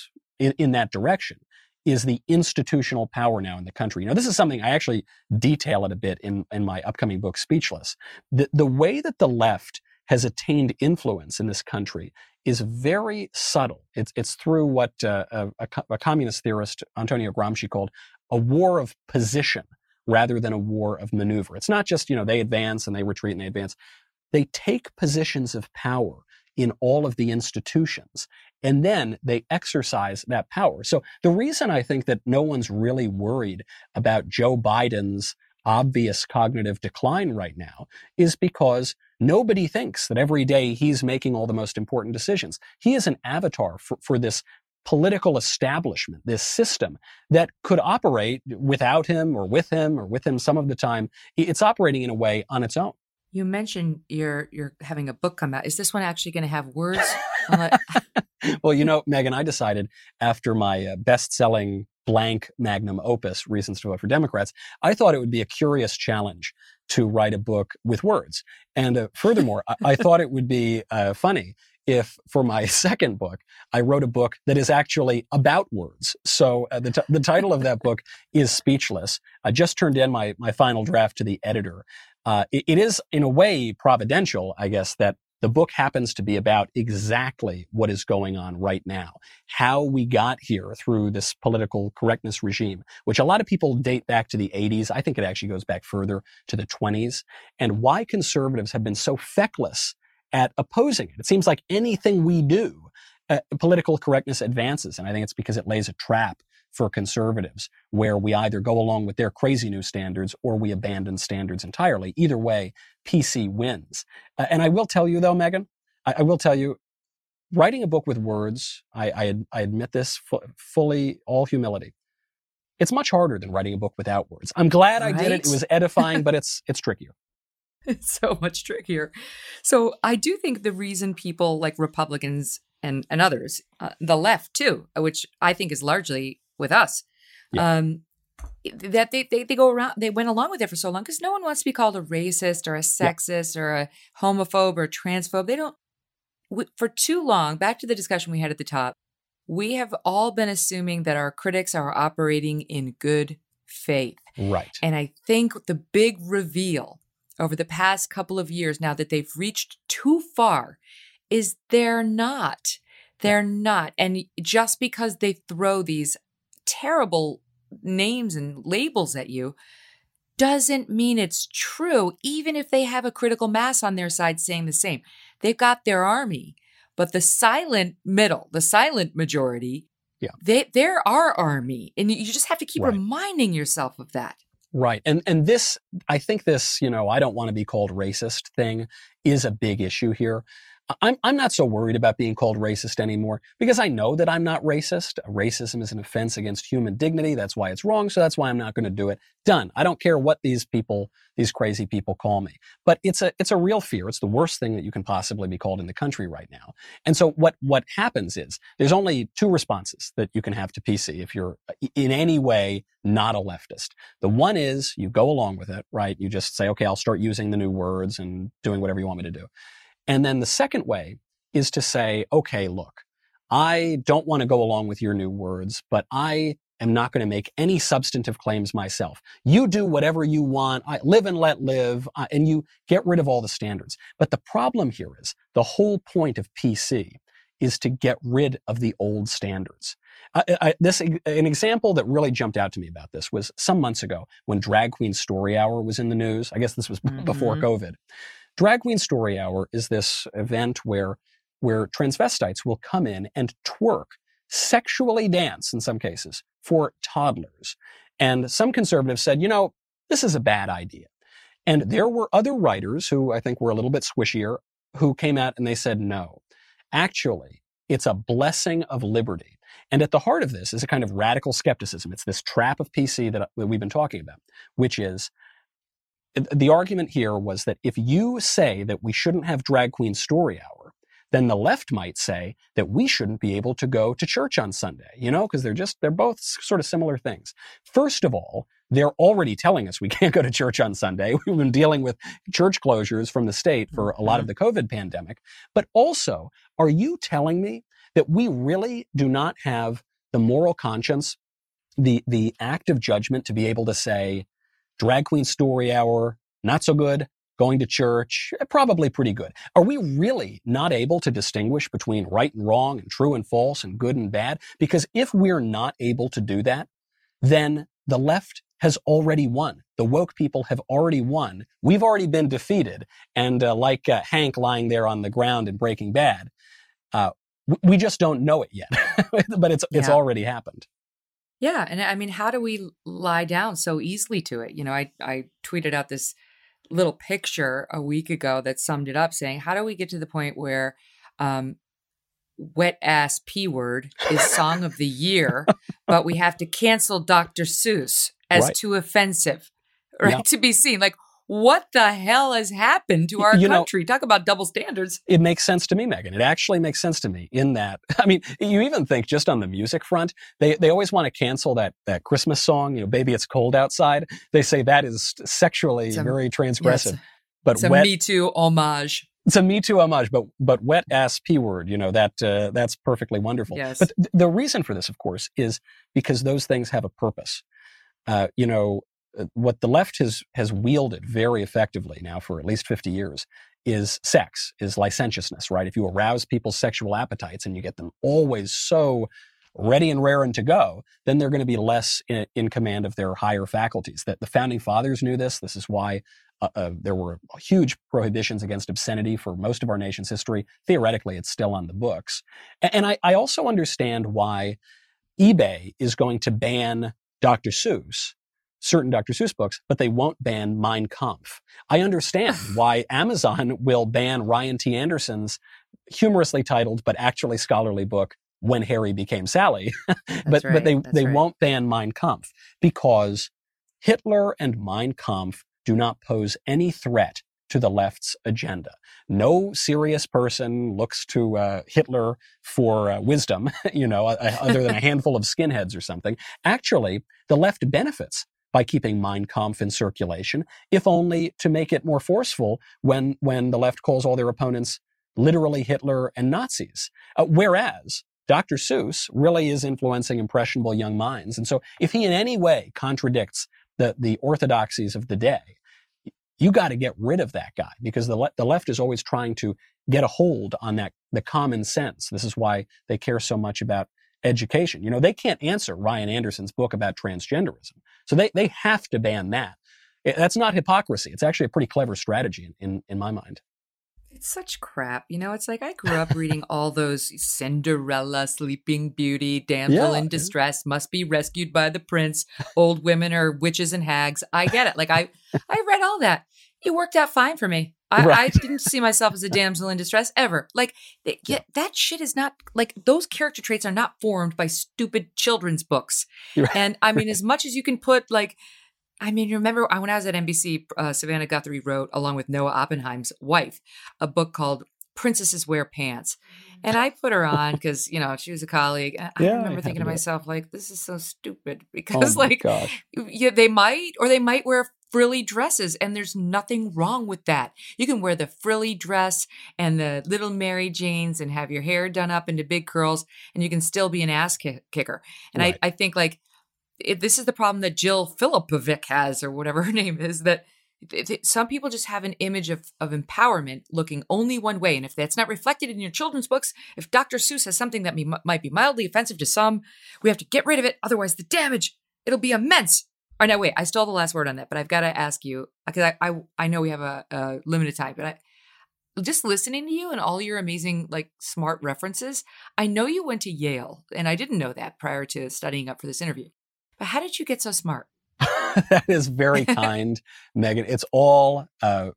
in that direction is the institutional power now in the country. This is something I actually detail it a bit in my upcoming book, Speechless. The way that the left has attained influence in this country is very subtle. It's through what a communist theorist, Antonio Gramsci, called a war of position rather than a war of maneuver. It's not just, they advance and they retreat and they advance. They take positions of power in all of the institutions, and then they exercise that power. So the reason I think that no one's really worried about Joe Biden's obvious cognitive decline right now is because nobody thinks that every day he's making all the most important decisions. He is an avatar for this political establishment, this system that could operate without him or with him some of the time. It's operating in a way on its own. You mentioned you're having a book come out. Is this one actually going to have words? Well, Megyn, I decided after my best-selling blank magnum opus, Reasons to Vote for Democrats, I thought it would be a curious challenge to write a book with words. And furthermore, I thought it would be funny if for my second book, I wrote a book that is actually about words. So the title of that book is Speechless. I just turned in my final draft to the editor. It is, in a way, providential, I guess, that the book happens to be about exactly what is going on right now, how we got here through this political correctness regime, which a lot of people date back to the 80s. I think it actually goes back further to the 20s, and why conservatives have been so feckless at opposing it. It seems like anything we do, political correctness advances, and I think it's because it lays a trap for conservatives, where we either go along with their crazy new standards or we abandon standards entirely. Either way, PC wins. And I will tell you, though, Megyn, I will tell you, writing a book with words, I admit this fully, all humility, it's much harder than writing a book without words. I'm glad I did it. It was edifying, but it's trickier. It's so much trickier. So I do think the reason people like Republicans and others, the left too, which I think is largely with us, that they go around, they went along with it for so long because no one wants to be called a racist or a sexist or a homophobe or a transphobe. They don't, for too long, back to the discussion we had at the top, we have all been assuming that our critics are operating in good faith. Right. And I think the big reveal over the past couple of years, now that they've reached too far, is they're not. They're not. And just because they throw these terrible names and labels at you doesn't mean it's true, even if they have a critical mass on their side saying the same. They've got their army, but the silent middle, the silent majority, they're our army. And you just have to keep reminding yourself of that. Right. And this, I think this, I don't want to be called racist thing is a big issue here. I'm not so worried about being called racist anymore because I know that I'm not racist. Racism is an offense against human dignity. That's why it's wrong. So that's why I'm not going to do it. Done. I don't care what these crazy people call me. But it's a real fear. It's the worst thing that you can possibly be called in the country right now. And so what happens is there's only two responses that you can have to PC if you're in any way not a leftist. The one is you go along with it, right? You just say, okay, I'll start using the new words and doing whatever you want me to do. And then the second way is to say, okay, look, I don't want to go along with your new words, but I am not going to make any substantive claims myself. You do whatever you want. I live and let live, and you get rid of all the standards. But the problem here is the whole point of PC is to get rid of the old standards. An example that really jumped out to me about this was some months ago when Drag Queen Story Hour was in the news. I guess this was before COVID. Drag Queen Story Hour is this event where transvestites will come in and twerk, sexually dance in some cases, for toddlers. And some conservatives said, this is a bad idea. And there were other writers who I think were a little bit squishier who came out and they said, no, actually, it's a blessing of liberty. And at the heart of this is a kind of radical skepticism. It's this trap of PC that we've been talking about, which is, the argument here was that if you say that we shouldn't have Drag Queen Story Hour, then the left might say that we shouldn't be able to go to church on Sunday, because they're both sort of similar things. First of all, they're already telling us we can't go to church on Sunday. We've been dealing with church closures from the state for a lot of the COVID pandemic. But also, are you telling me that we really do not have the moral conscience, the active judgment to be able to say, Drag Queen Story Hour, not so good. Going to church, probably pretty good. Are we really not able to distinguish between right and wrong and true and false and good and bad? Because if we're not able to do that, then the left has already won. The woke people have already won. We've already been defeated. And like Hank lying there on the ground in Breaking Bad, we just don't know it yet. But it's already happened. Yeah. And I mean, how do we lie down so easily to it? I tweeted out this little picture a week ago that summed it up, saying, how do we get to the point where wet ass P word is song of the year, but we have to cancel Dr. Seuss as too offensive, right? To be seen. Like, what the hell has happened to our country? Talk about double standards. It makes sense to me, Megyn. It actually makes sense to me in that, I mean, you even think just on the music front, they always want to cancel that Christmas song, Baby It's Cold Outside. They say that is sexually very transgressive. Yes, but it's a Me Too homage. It's a Me Too homage, but wet ass P word, that's perfectly wonderful. Yes. But the reason for this, of course, is because those things have a purpose. What the left has wielded very effectively now for at least 50 years is sex, is licentiousness, right? If you arouse people's sexual appetites and you get them always so ready and raring to go, then they're going to be less in command of their higher faculties. That the founding fathers knew this. This is why there were huge prohibitions against obscenity for most of our nation's history. Theoretically, it's still on the books. And I also understand why eBay is going to ban Dr. Seuss, certain Dr. Seuss books, but they won't ban Mein Kampf. I understand why Amazon will ban Ryan T. Anderson's humorously titled but actually scholarly book, When Harry Became Sally. but they won't ban Mein Kampf because Hitler and Mein Kampf do not pose any threat to the left's agenda. No serious person looks to Hitler for wisdom, other than a handful of skinheads or something. Actually, the left benefits by keeping Mein Kampf in circulation, if only to make it more forceful when the left calls all their opponents literally Hitler and Nazis. Whereas Dr. Seuss really is influencing impressionable young minds. And so if he in any way contradicts the orthodoxies of the day, you got to get rid of that guy because the left is always trying to get a hold on the common sense. This is why they care so much about education. They can't answer Ryan Anderson's book about transgenderism. So they have to ban that. That's not hypocrisy. It's actually a pretty clever strategy in my mind. It's such crap. It's like I grew up reading all those Cinderella, Sleeping Beauty, damsel in distress, must be rescued by the prince, old women are witches and hags. I get it. Like I read all that. It worked out fine for me. I didn't see myself as a damsel in distress ever. Like, that shit is not, like, those character traits are not formed by stupid children's books. Right. And I mean, as much as you can put, like, I mean, remember when I was at NBC, Savannah Guthrie wrote, along with Noah Oppenheim's wife, a book called Princesses Wear Pants. And I put her on because, you know, she was a colleague. I remember thinking to myself, like, this is so stupid because, they might wear frilly dresses, and there's nothing wrong with that. You can wear the frilly dress and the little Mary Janes and have your hair done up into big curls, and you can still be an ass kicker. And right. I think, like, this is the problem that Jill Filipovic has, or whatever her name is, that some people just have an image of empowerment looking only one way. And if that's not reflected in your children's books, if Dr. Seuss has something that might be mildly offensive to some, we have to get rid of it. Otherwise, the damage, it'll be immense. Or no, wait, I stole the last word on that, but I've got to ask you, because I know we have a limited time, but just listening to you and all your amazing, like, smart references, I know you went to Yale, and I didn't know that prior to studying up for this interview. But how did you get so smart? That is very kind, Megan. It's all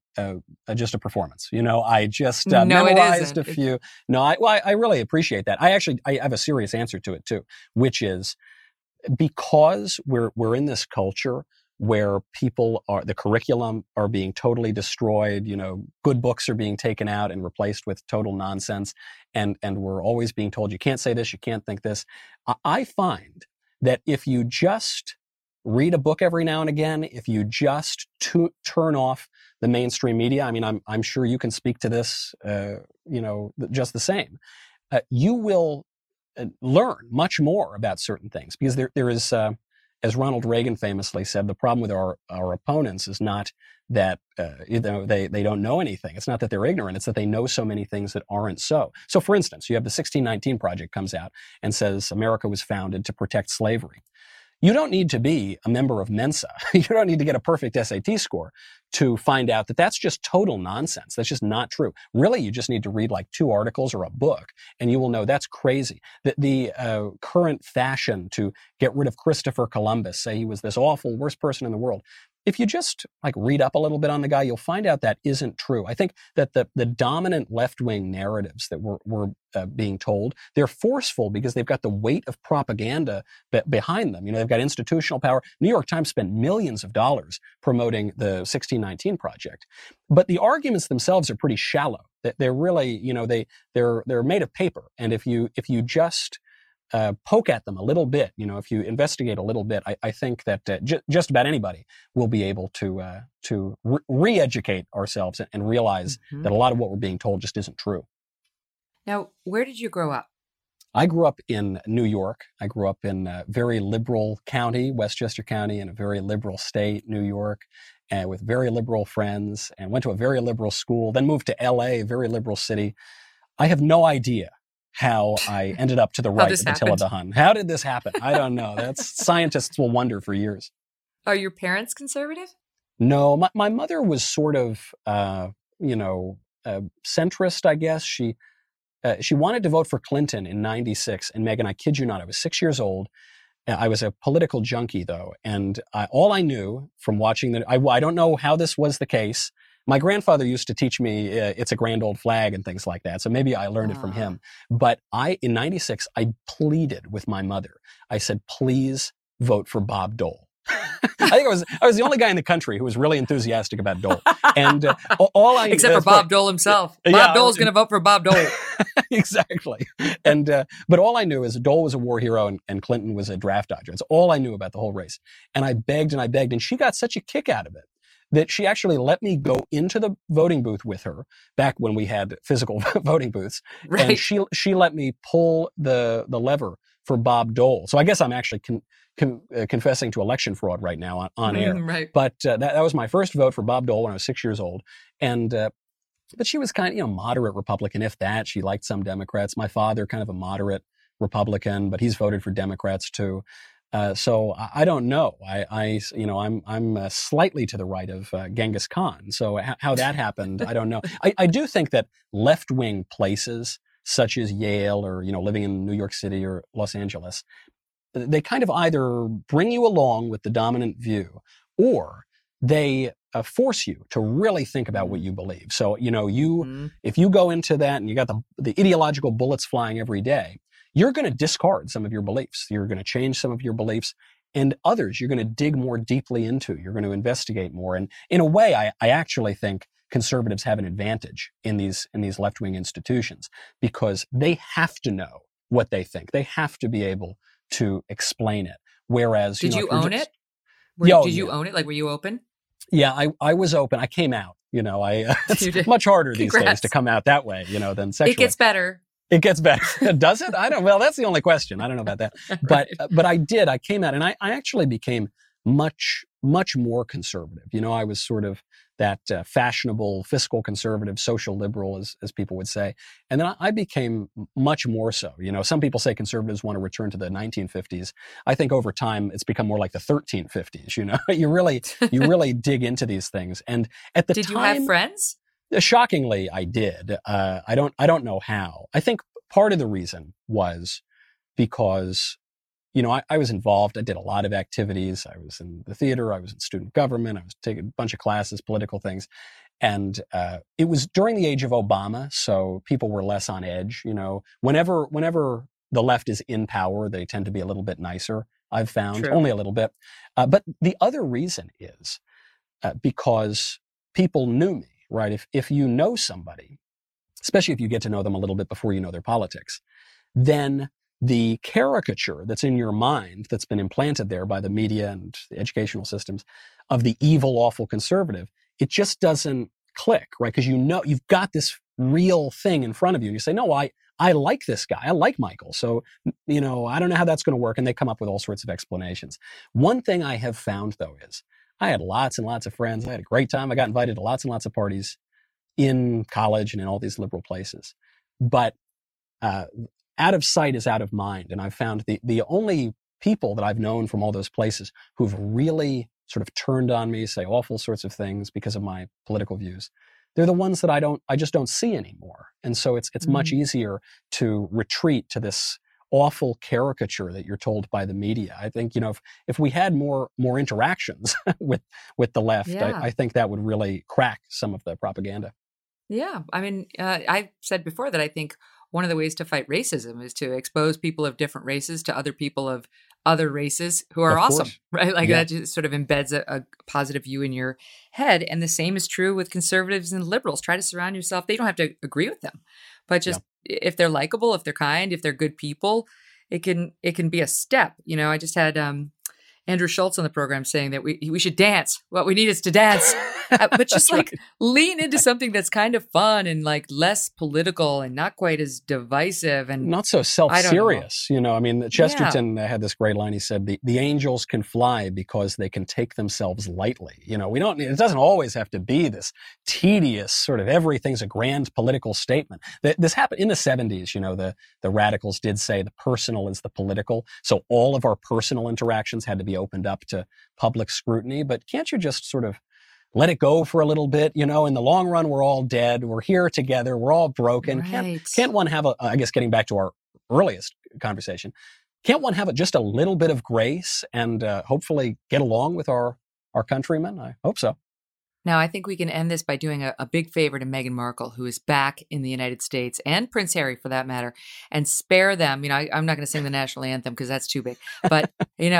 just a performance. You know, I just memorized a few. No, I really appreciate that. I have a serious answer to it too, which is because we're in this culture where the curriculum are being totally destroyed. You know, good books are being taken out and replaced with total nonsense, and we're always being told you can't say this, you can't think this. I find that if you just read a book every now and again, if you just turn off the mainstream media, I mean, I'm sure you can speak to this, just the same. You will learn much more about certain things, because there is, as Ronald Reagan famously said, the problem with our opponents is not that they don't know anything. It's not that they're ignorant. It's that they know so many things that aren't so. So, for instance, you have the 1619 Project comes out and says America was founded to protect slavery. You don't need to be a member of Mensa. You don't need to get a perfect SAT score to find out that that's just total nonsense. That's just not true. Really, you just need to read like 2 articles or a book, and you will know that's crazy. The current fashion to get rid of Christopher Columbus, say he was this awful, worst person in the world. If you just like read up a little bit on the guy, you'll find out that isn't true. I think that the dominant left-wing narratives that we're being told, they're forceful because they've got the weight of propaganda behind them. You know, they've got institutional power. New York Times spent millions of dollars promoting the 1619 Project, but the arguments themselves are pretty shallow. They're really, you know, they're made of paper, and if you just poke at them a little bit, you know, if you investigate a little bit, I think that just about anybody will be able to re-educate ourselves and realize that a lot of what we're being told just isn't true. Now, where did you grow up? I grew up in New York. I grew up in a very liberal county, Westchester County, in a very liberal state, New York, and with very liberal friends, and went to a very liberal school, then moved to LA, a very liberal city. I have no idea how I ended up to the right of Attila the Hun. How did this happen? I don't know. Scientists will wonder for years. Are your parents conservative? No, my mother was sort of, centrist, I guess. She wanted to vote for Clinton in 96. And Megan, I kid you not, I was 6 years old. I was a political junkie, though. And all I knew from watching I don't know how this was the case. My grandfather used to teach me it's a grand old flag and things like that. So maybe I learned it from him. But in 96, I pleaded with my mother. I said, please vote for Bob Dole. I think I was the only guy in the country who was really enthusiastic about Dole. And except for Bob Dole himself. Bob Dole's going to vote for Bob Dole. Exactly. And but all I knew is Dole was a war hero and Clinton was a draft dodger. That's all I knew about the whole race. And I begged, and she got such a kick out of it that she actually let me go into the voting booth with her back when we had physical voting booths. Right. And she let me pull the lever for Bob Dole. So I guess I'm actually confessing to election fraud right now on air. Right. But that was my first vote for Bob Dole when I was 6 years old. And but she was kind of, moderate Republican, if that. She liked some Democrats. My father, kind of a moderate Republican, but he's voted for Democrats too. So I don't know. I'm slightly to the right of Genghis Khan. So how that happened, I don't know. I do think that left-wing places such as Yale or, living in New York City or Los Angeles, they kind of either bring you along with the dominant view or they force you to really think about what you believe. So, if you go into that and you got the ideological bullets flying every day, you're going to discard some of your beliefs. You're going to change some of your beliefs, and others you're going to dig more deeply into. You're going to investigate more. And in a way, I actually think conservatives have an advantage in these left-wing institutions because they have to know what they think. They have to be able to explain it. Whereas, did you own it? Did you own it? Like, were you open? Yeah, I was open. I came out. It's much harder these days to come out that way, than sexually. It gets better. It gets better. Does it? Well, that's the only question. I don't know about that. But but I did. I came out, and I actually became much more conservative. I was sort of that fashionable fiscal conservative, social liberal, as people would say. And then I became much more so. Some people say conservatives want to return to the 1950s. I think over time it's become more like the 1350s. You really dig into these things. And at the time, did you have friends? Shockingly, I did. I don't know how. I think part of the reason was because I was involved. I did a lot of activities. I was in the theater. I was in student government. I was taking a bunch of classes, political things. And it was during the age of Obama, so people were less on edge. Whenever the left is in power, they tend to be a little bit nicer, I've found. True. Only a little bit. But the other reason is because people knew me, right? If you know somebody, especially if you get to know them a little bit before you know their politics, then the caricature that's in your mind that's been implanted there by the media and the educational systems of the evil, awful conservative, it just doesn't click, right? Because you've got this real thing in front of you. And you say, no, I like this guy. I like Michael. So, I don't know how that's going to work. And they come up with all sorts of explanations. One thing I have found, though, is I had lots and lots of friends. I had a great time. I got invited to lots and lots of parties in college and in all these liberal places. But out of sight is out of mind. And I've found the only people that I've known from all those places who've really sort of turned on me, say awful sorts of things because of my political views, they're the ones that I just don't see anymore. And so it's much easier to retreat to this awful caricature that you're told by the media. I think, if we had more interactions with the left, I think that would really crack some of the propaganda. Yeah. I mean, I said before that I think one of the ways to fight racism is to expose people of different races to other people of other races who are awesome, right? Like that just sort of embeds a positive view in your head. And the same is true with conservatives and liberals. Try to surround yourself. They don't have to agree with them, but just if they're likable, if they're kind, if they're good people, it can be a step. I just had Andrew Schultz on the program saying that we should dance. What we need is to dance. But just lean into something that's kind of fun and less political and not quite as divisive and not so self-serious. Chesterton had this great line. He said, the angels can fly because they can take themselves lightly. It doesn't always have to be this tedious sort of everything's a grand political statement. This happened in the 70s. The radicals did say the personal is the political. So all of our personal interactions had to be opened up to public scrutiny. But can't you just sort of let it go for a little bit? In the long run, we're all dead. We're here together. We're all broken. Right. Can't one have I guess getting back to our earliest conversation, can't one have just a little bit of grace and hopefully get along with our countrymen? I hope so. Now, I think we can end this by doing a big favor to Meghan Markle, who is back in the United States, and Prince Harry for that matter, and spare them. I'm not going to sing the national anthem because that's too big. But,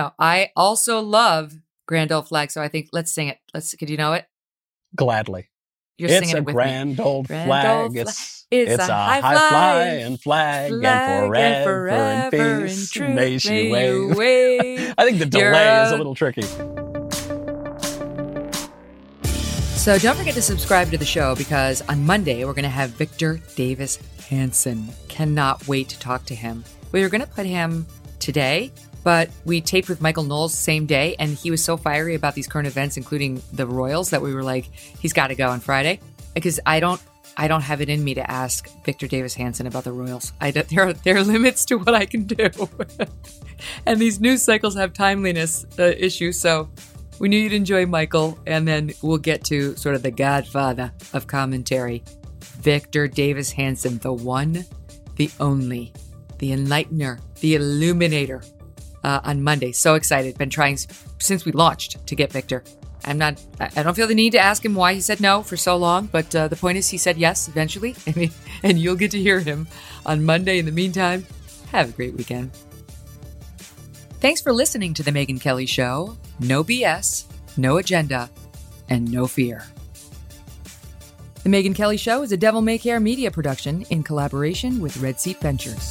I also love Grand Old Flag, so I think let's sing it. Could you know it? Gladly. You're singing it with me. Grand old flag. It's a high flying flag, and forever in peace, may she wave. I think the delay is a little tricky. So don't forget to subscribe to the show because on Monday we're going to have Victor Davis Hanson. Cannot wait to talk to him. We were going to put him today, but we taped with Michael Knowles the same day, and he was so fiery about these current events, including the Royals, that we were like, he's got to go on Friday. Because I don't have it in me to ask Victor Davis Hanson about the Royals. There are limits to what I can do. And these news cycles have timeliness issues, so we knew you'd enjoy Michael, and then we'll get to sort of the godfather of commentary, Victor Davis Hanson, the one, the only, the enlightener, the illuminator, on Monday. So excited. Been trying since we launched to get Victor. I don't feel the need to ask him why he said no for so long, but the point is he said yes eventually, and you'll get to hear him on Monday. In the meantime, have a great weekend. Thanks for listening to The Megyn Kelly Show. No BS, no agenda, and no fear. The Megyn Kelly Show is a Devil May Care media production in collaboration with Red Seat Ventures.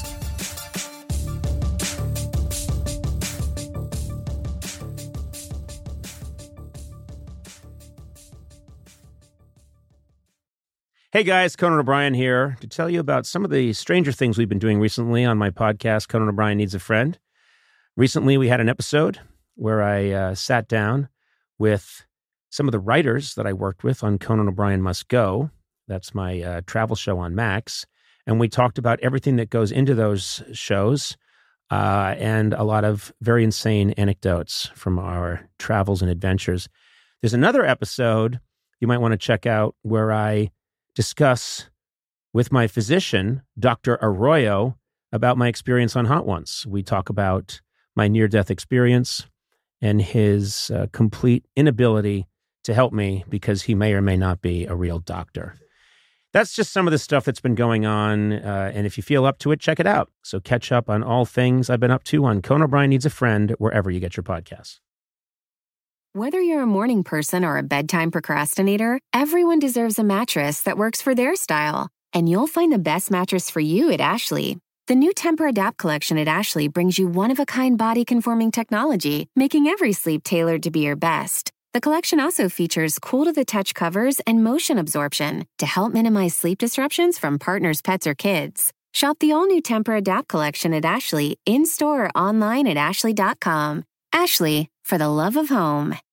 Hey guys, Conan O'Brien here to tell you about some of the stranger things we've been doing recently on my podcast, Conan O'Brien Needs a Friend. Recently, we had an episode where I sat down with some of the writers that I worked with on Conan O'Brien Must Go. That's my travel show on Max. And we talked about everything that goes into those shows and a lot of very insane anecdotes from our travels and adventures. There's another episode you might want to check out where I discuss with my physician, Dr. Arroyo, about my experience on Hot Ones. We talk about my near-death experience and his complete inability to help me because he may or may not be a real doctor. That's just some of the stuff that's been going on, and if you feel up to it, check it out. So catch up on all things I've been up to on Conan O'Brien Needs a Friend, wherever you get your podcasts. Whether you're a morning person or a bedtime procrastinator, everyone deserves a mattress that works for their style. And you'll find the best mattress for you at Ashley. The new Tempur-Adapt collection at Ashley brings you one-of-a-kind body-conforming technology, making every sleep tailored to be your best. The collection also features cool-to-the-touch covers and motion absorption to help minimize sleep disruptions from partners, pets, or kids. Shop the all-new Tempur-Adapt collection at Ashley, in-store or online at ashley.com. Ashley, for the love of home.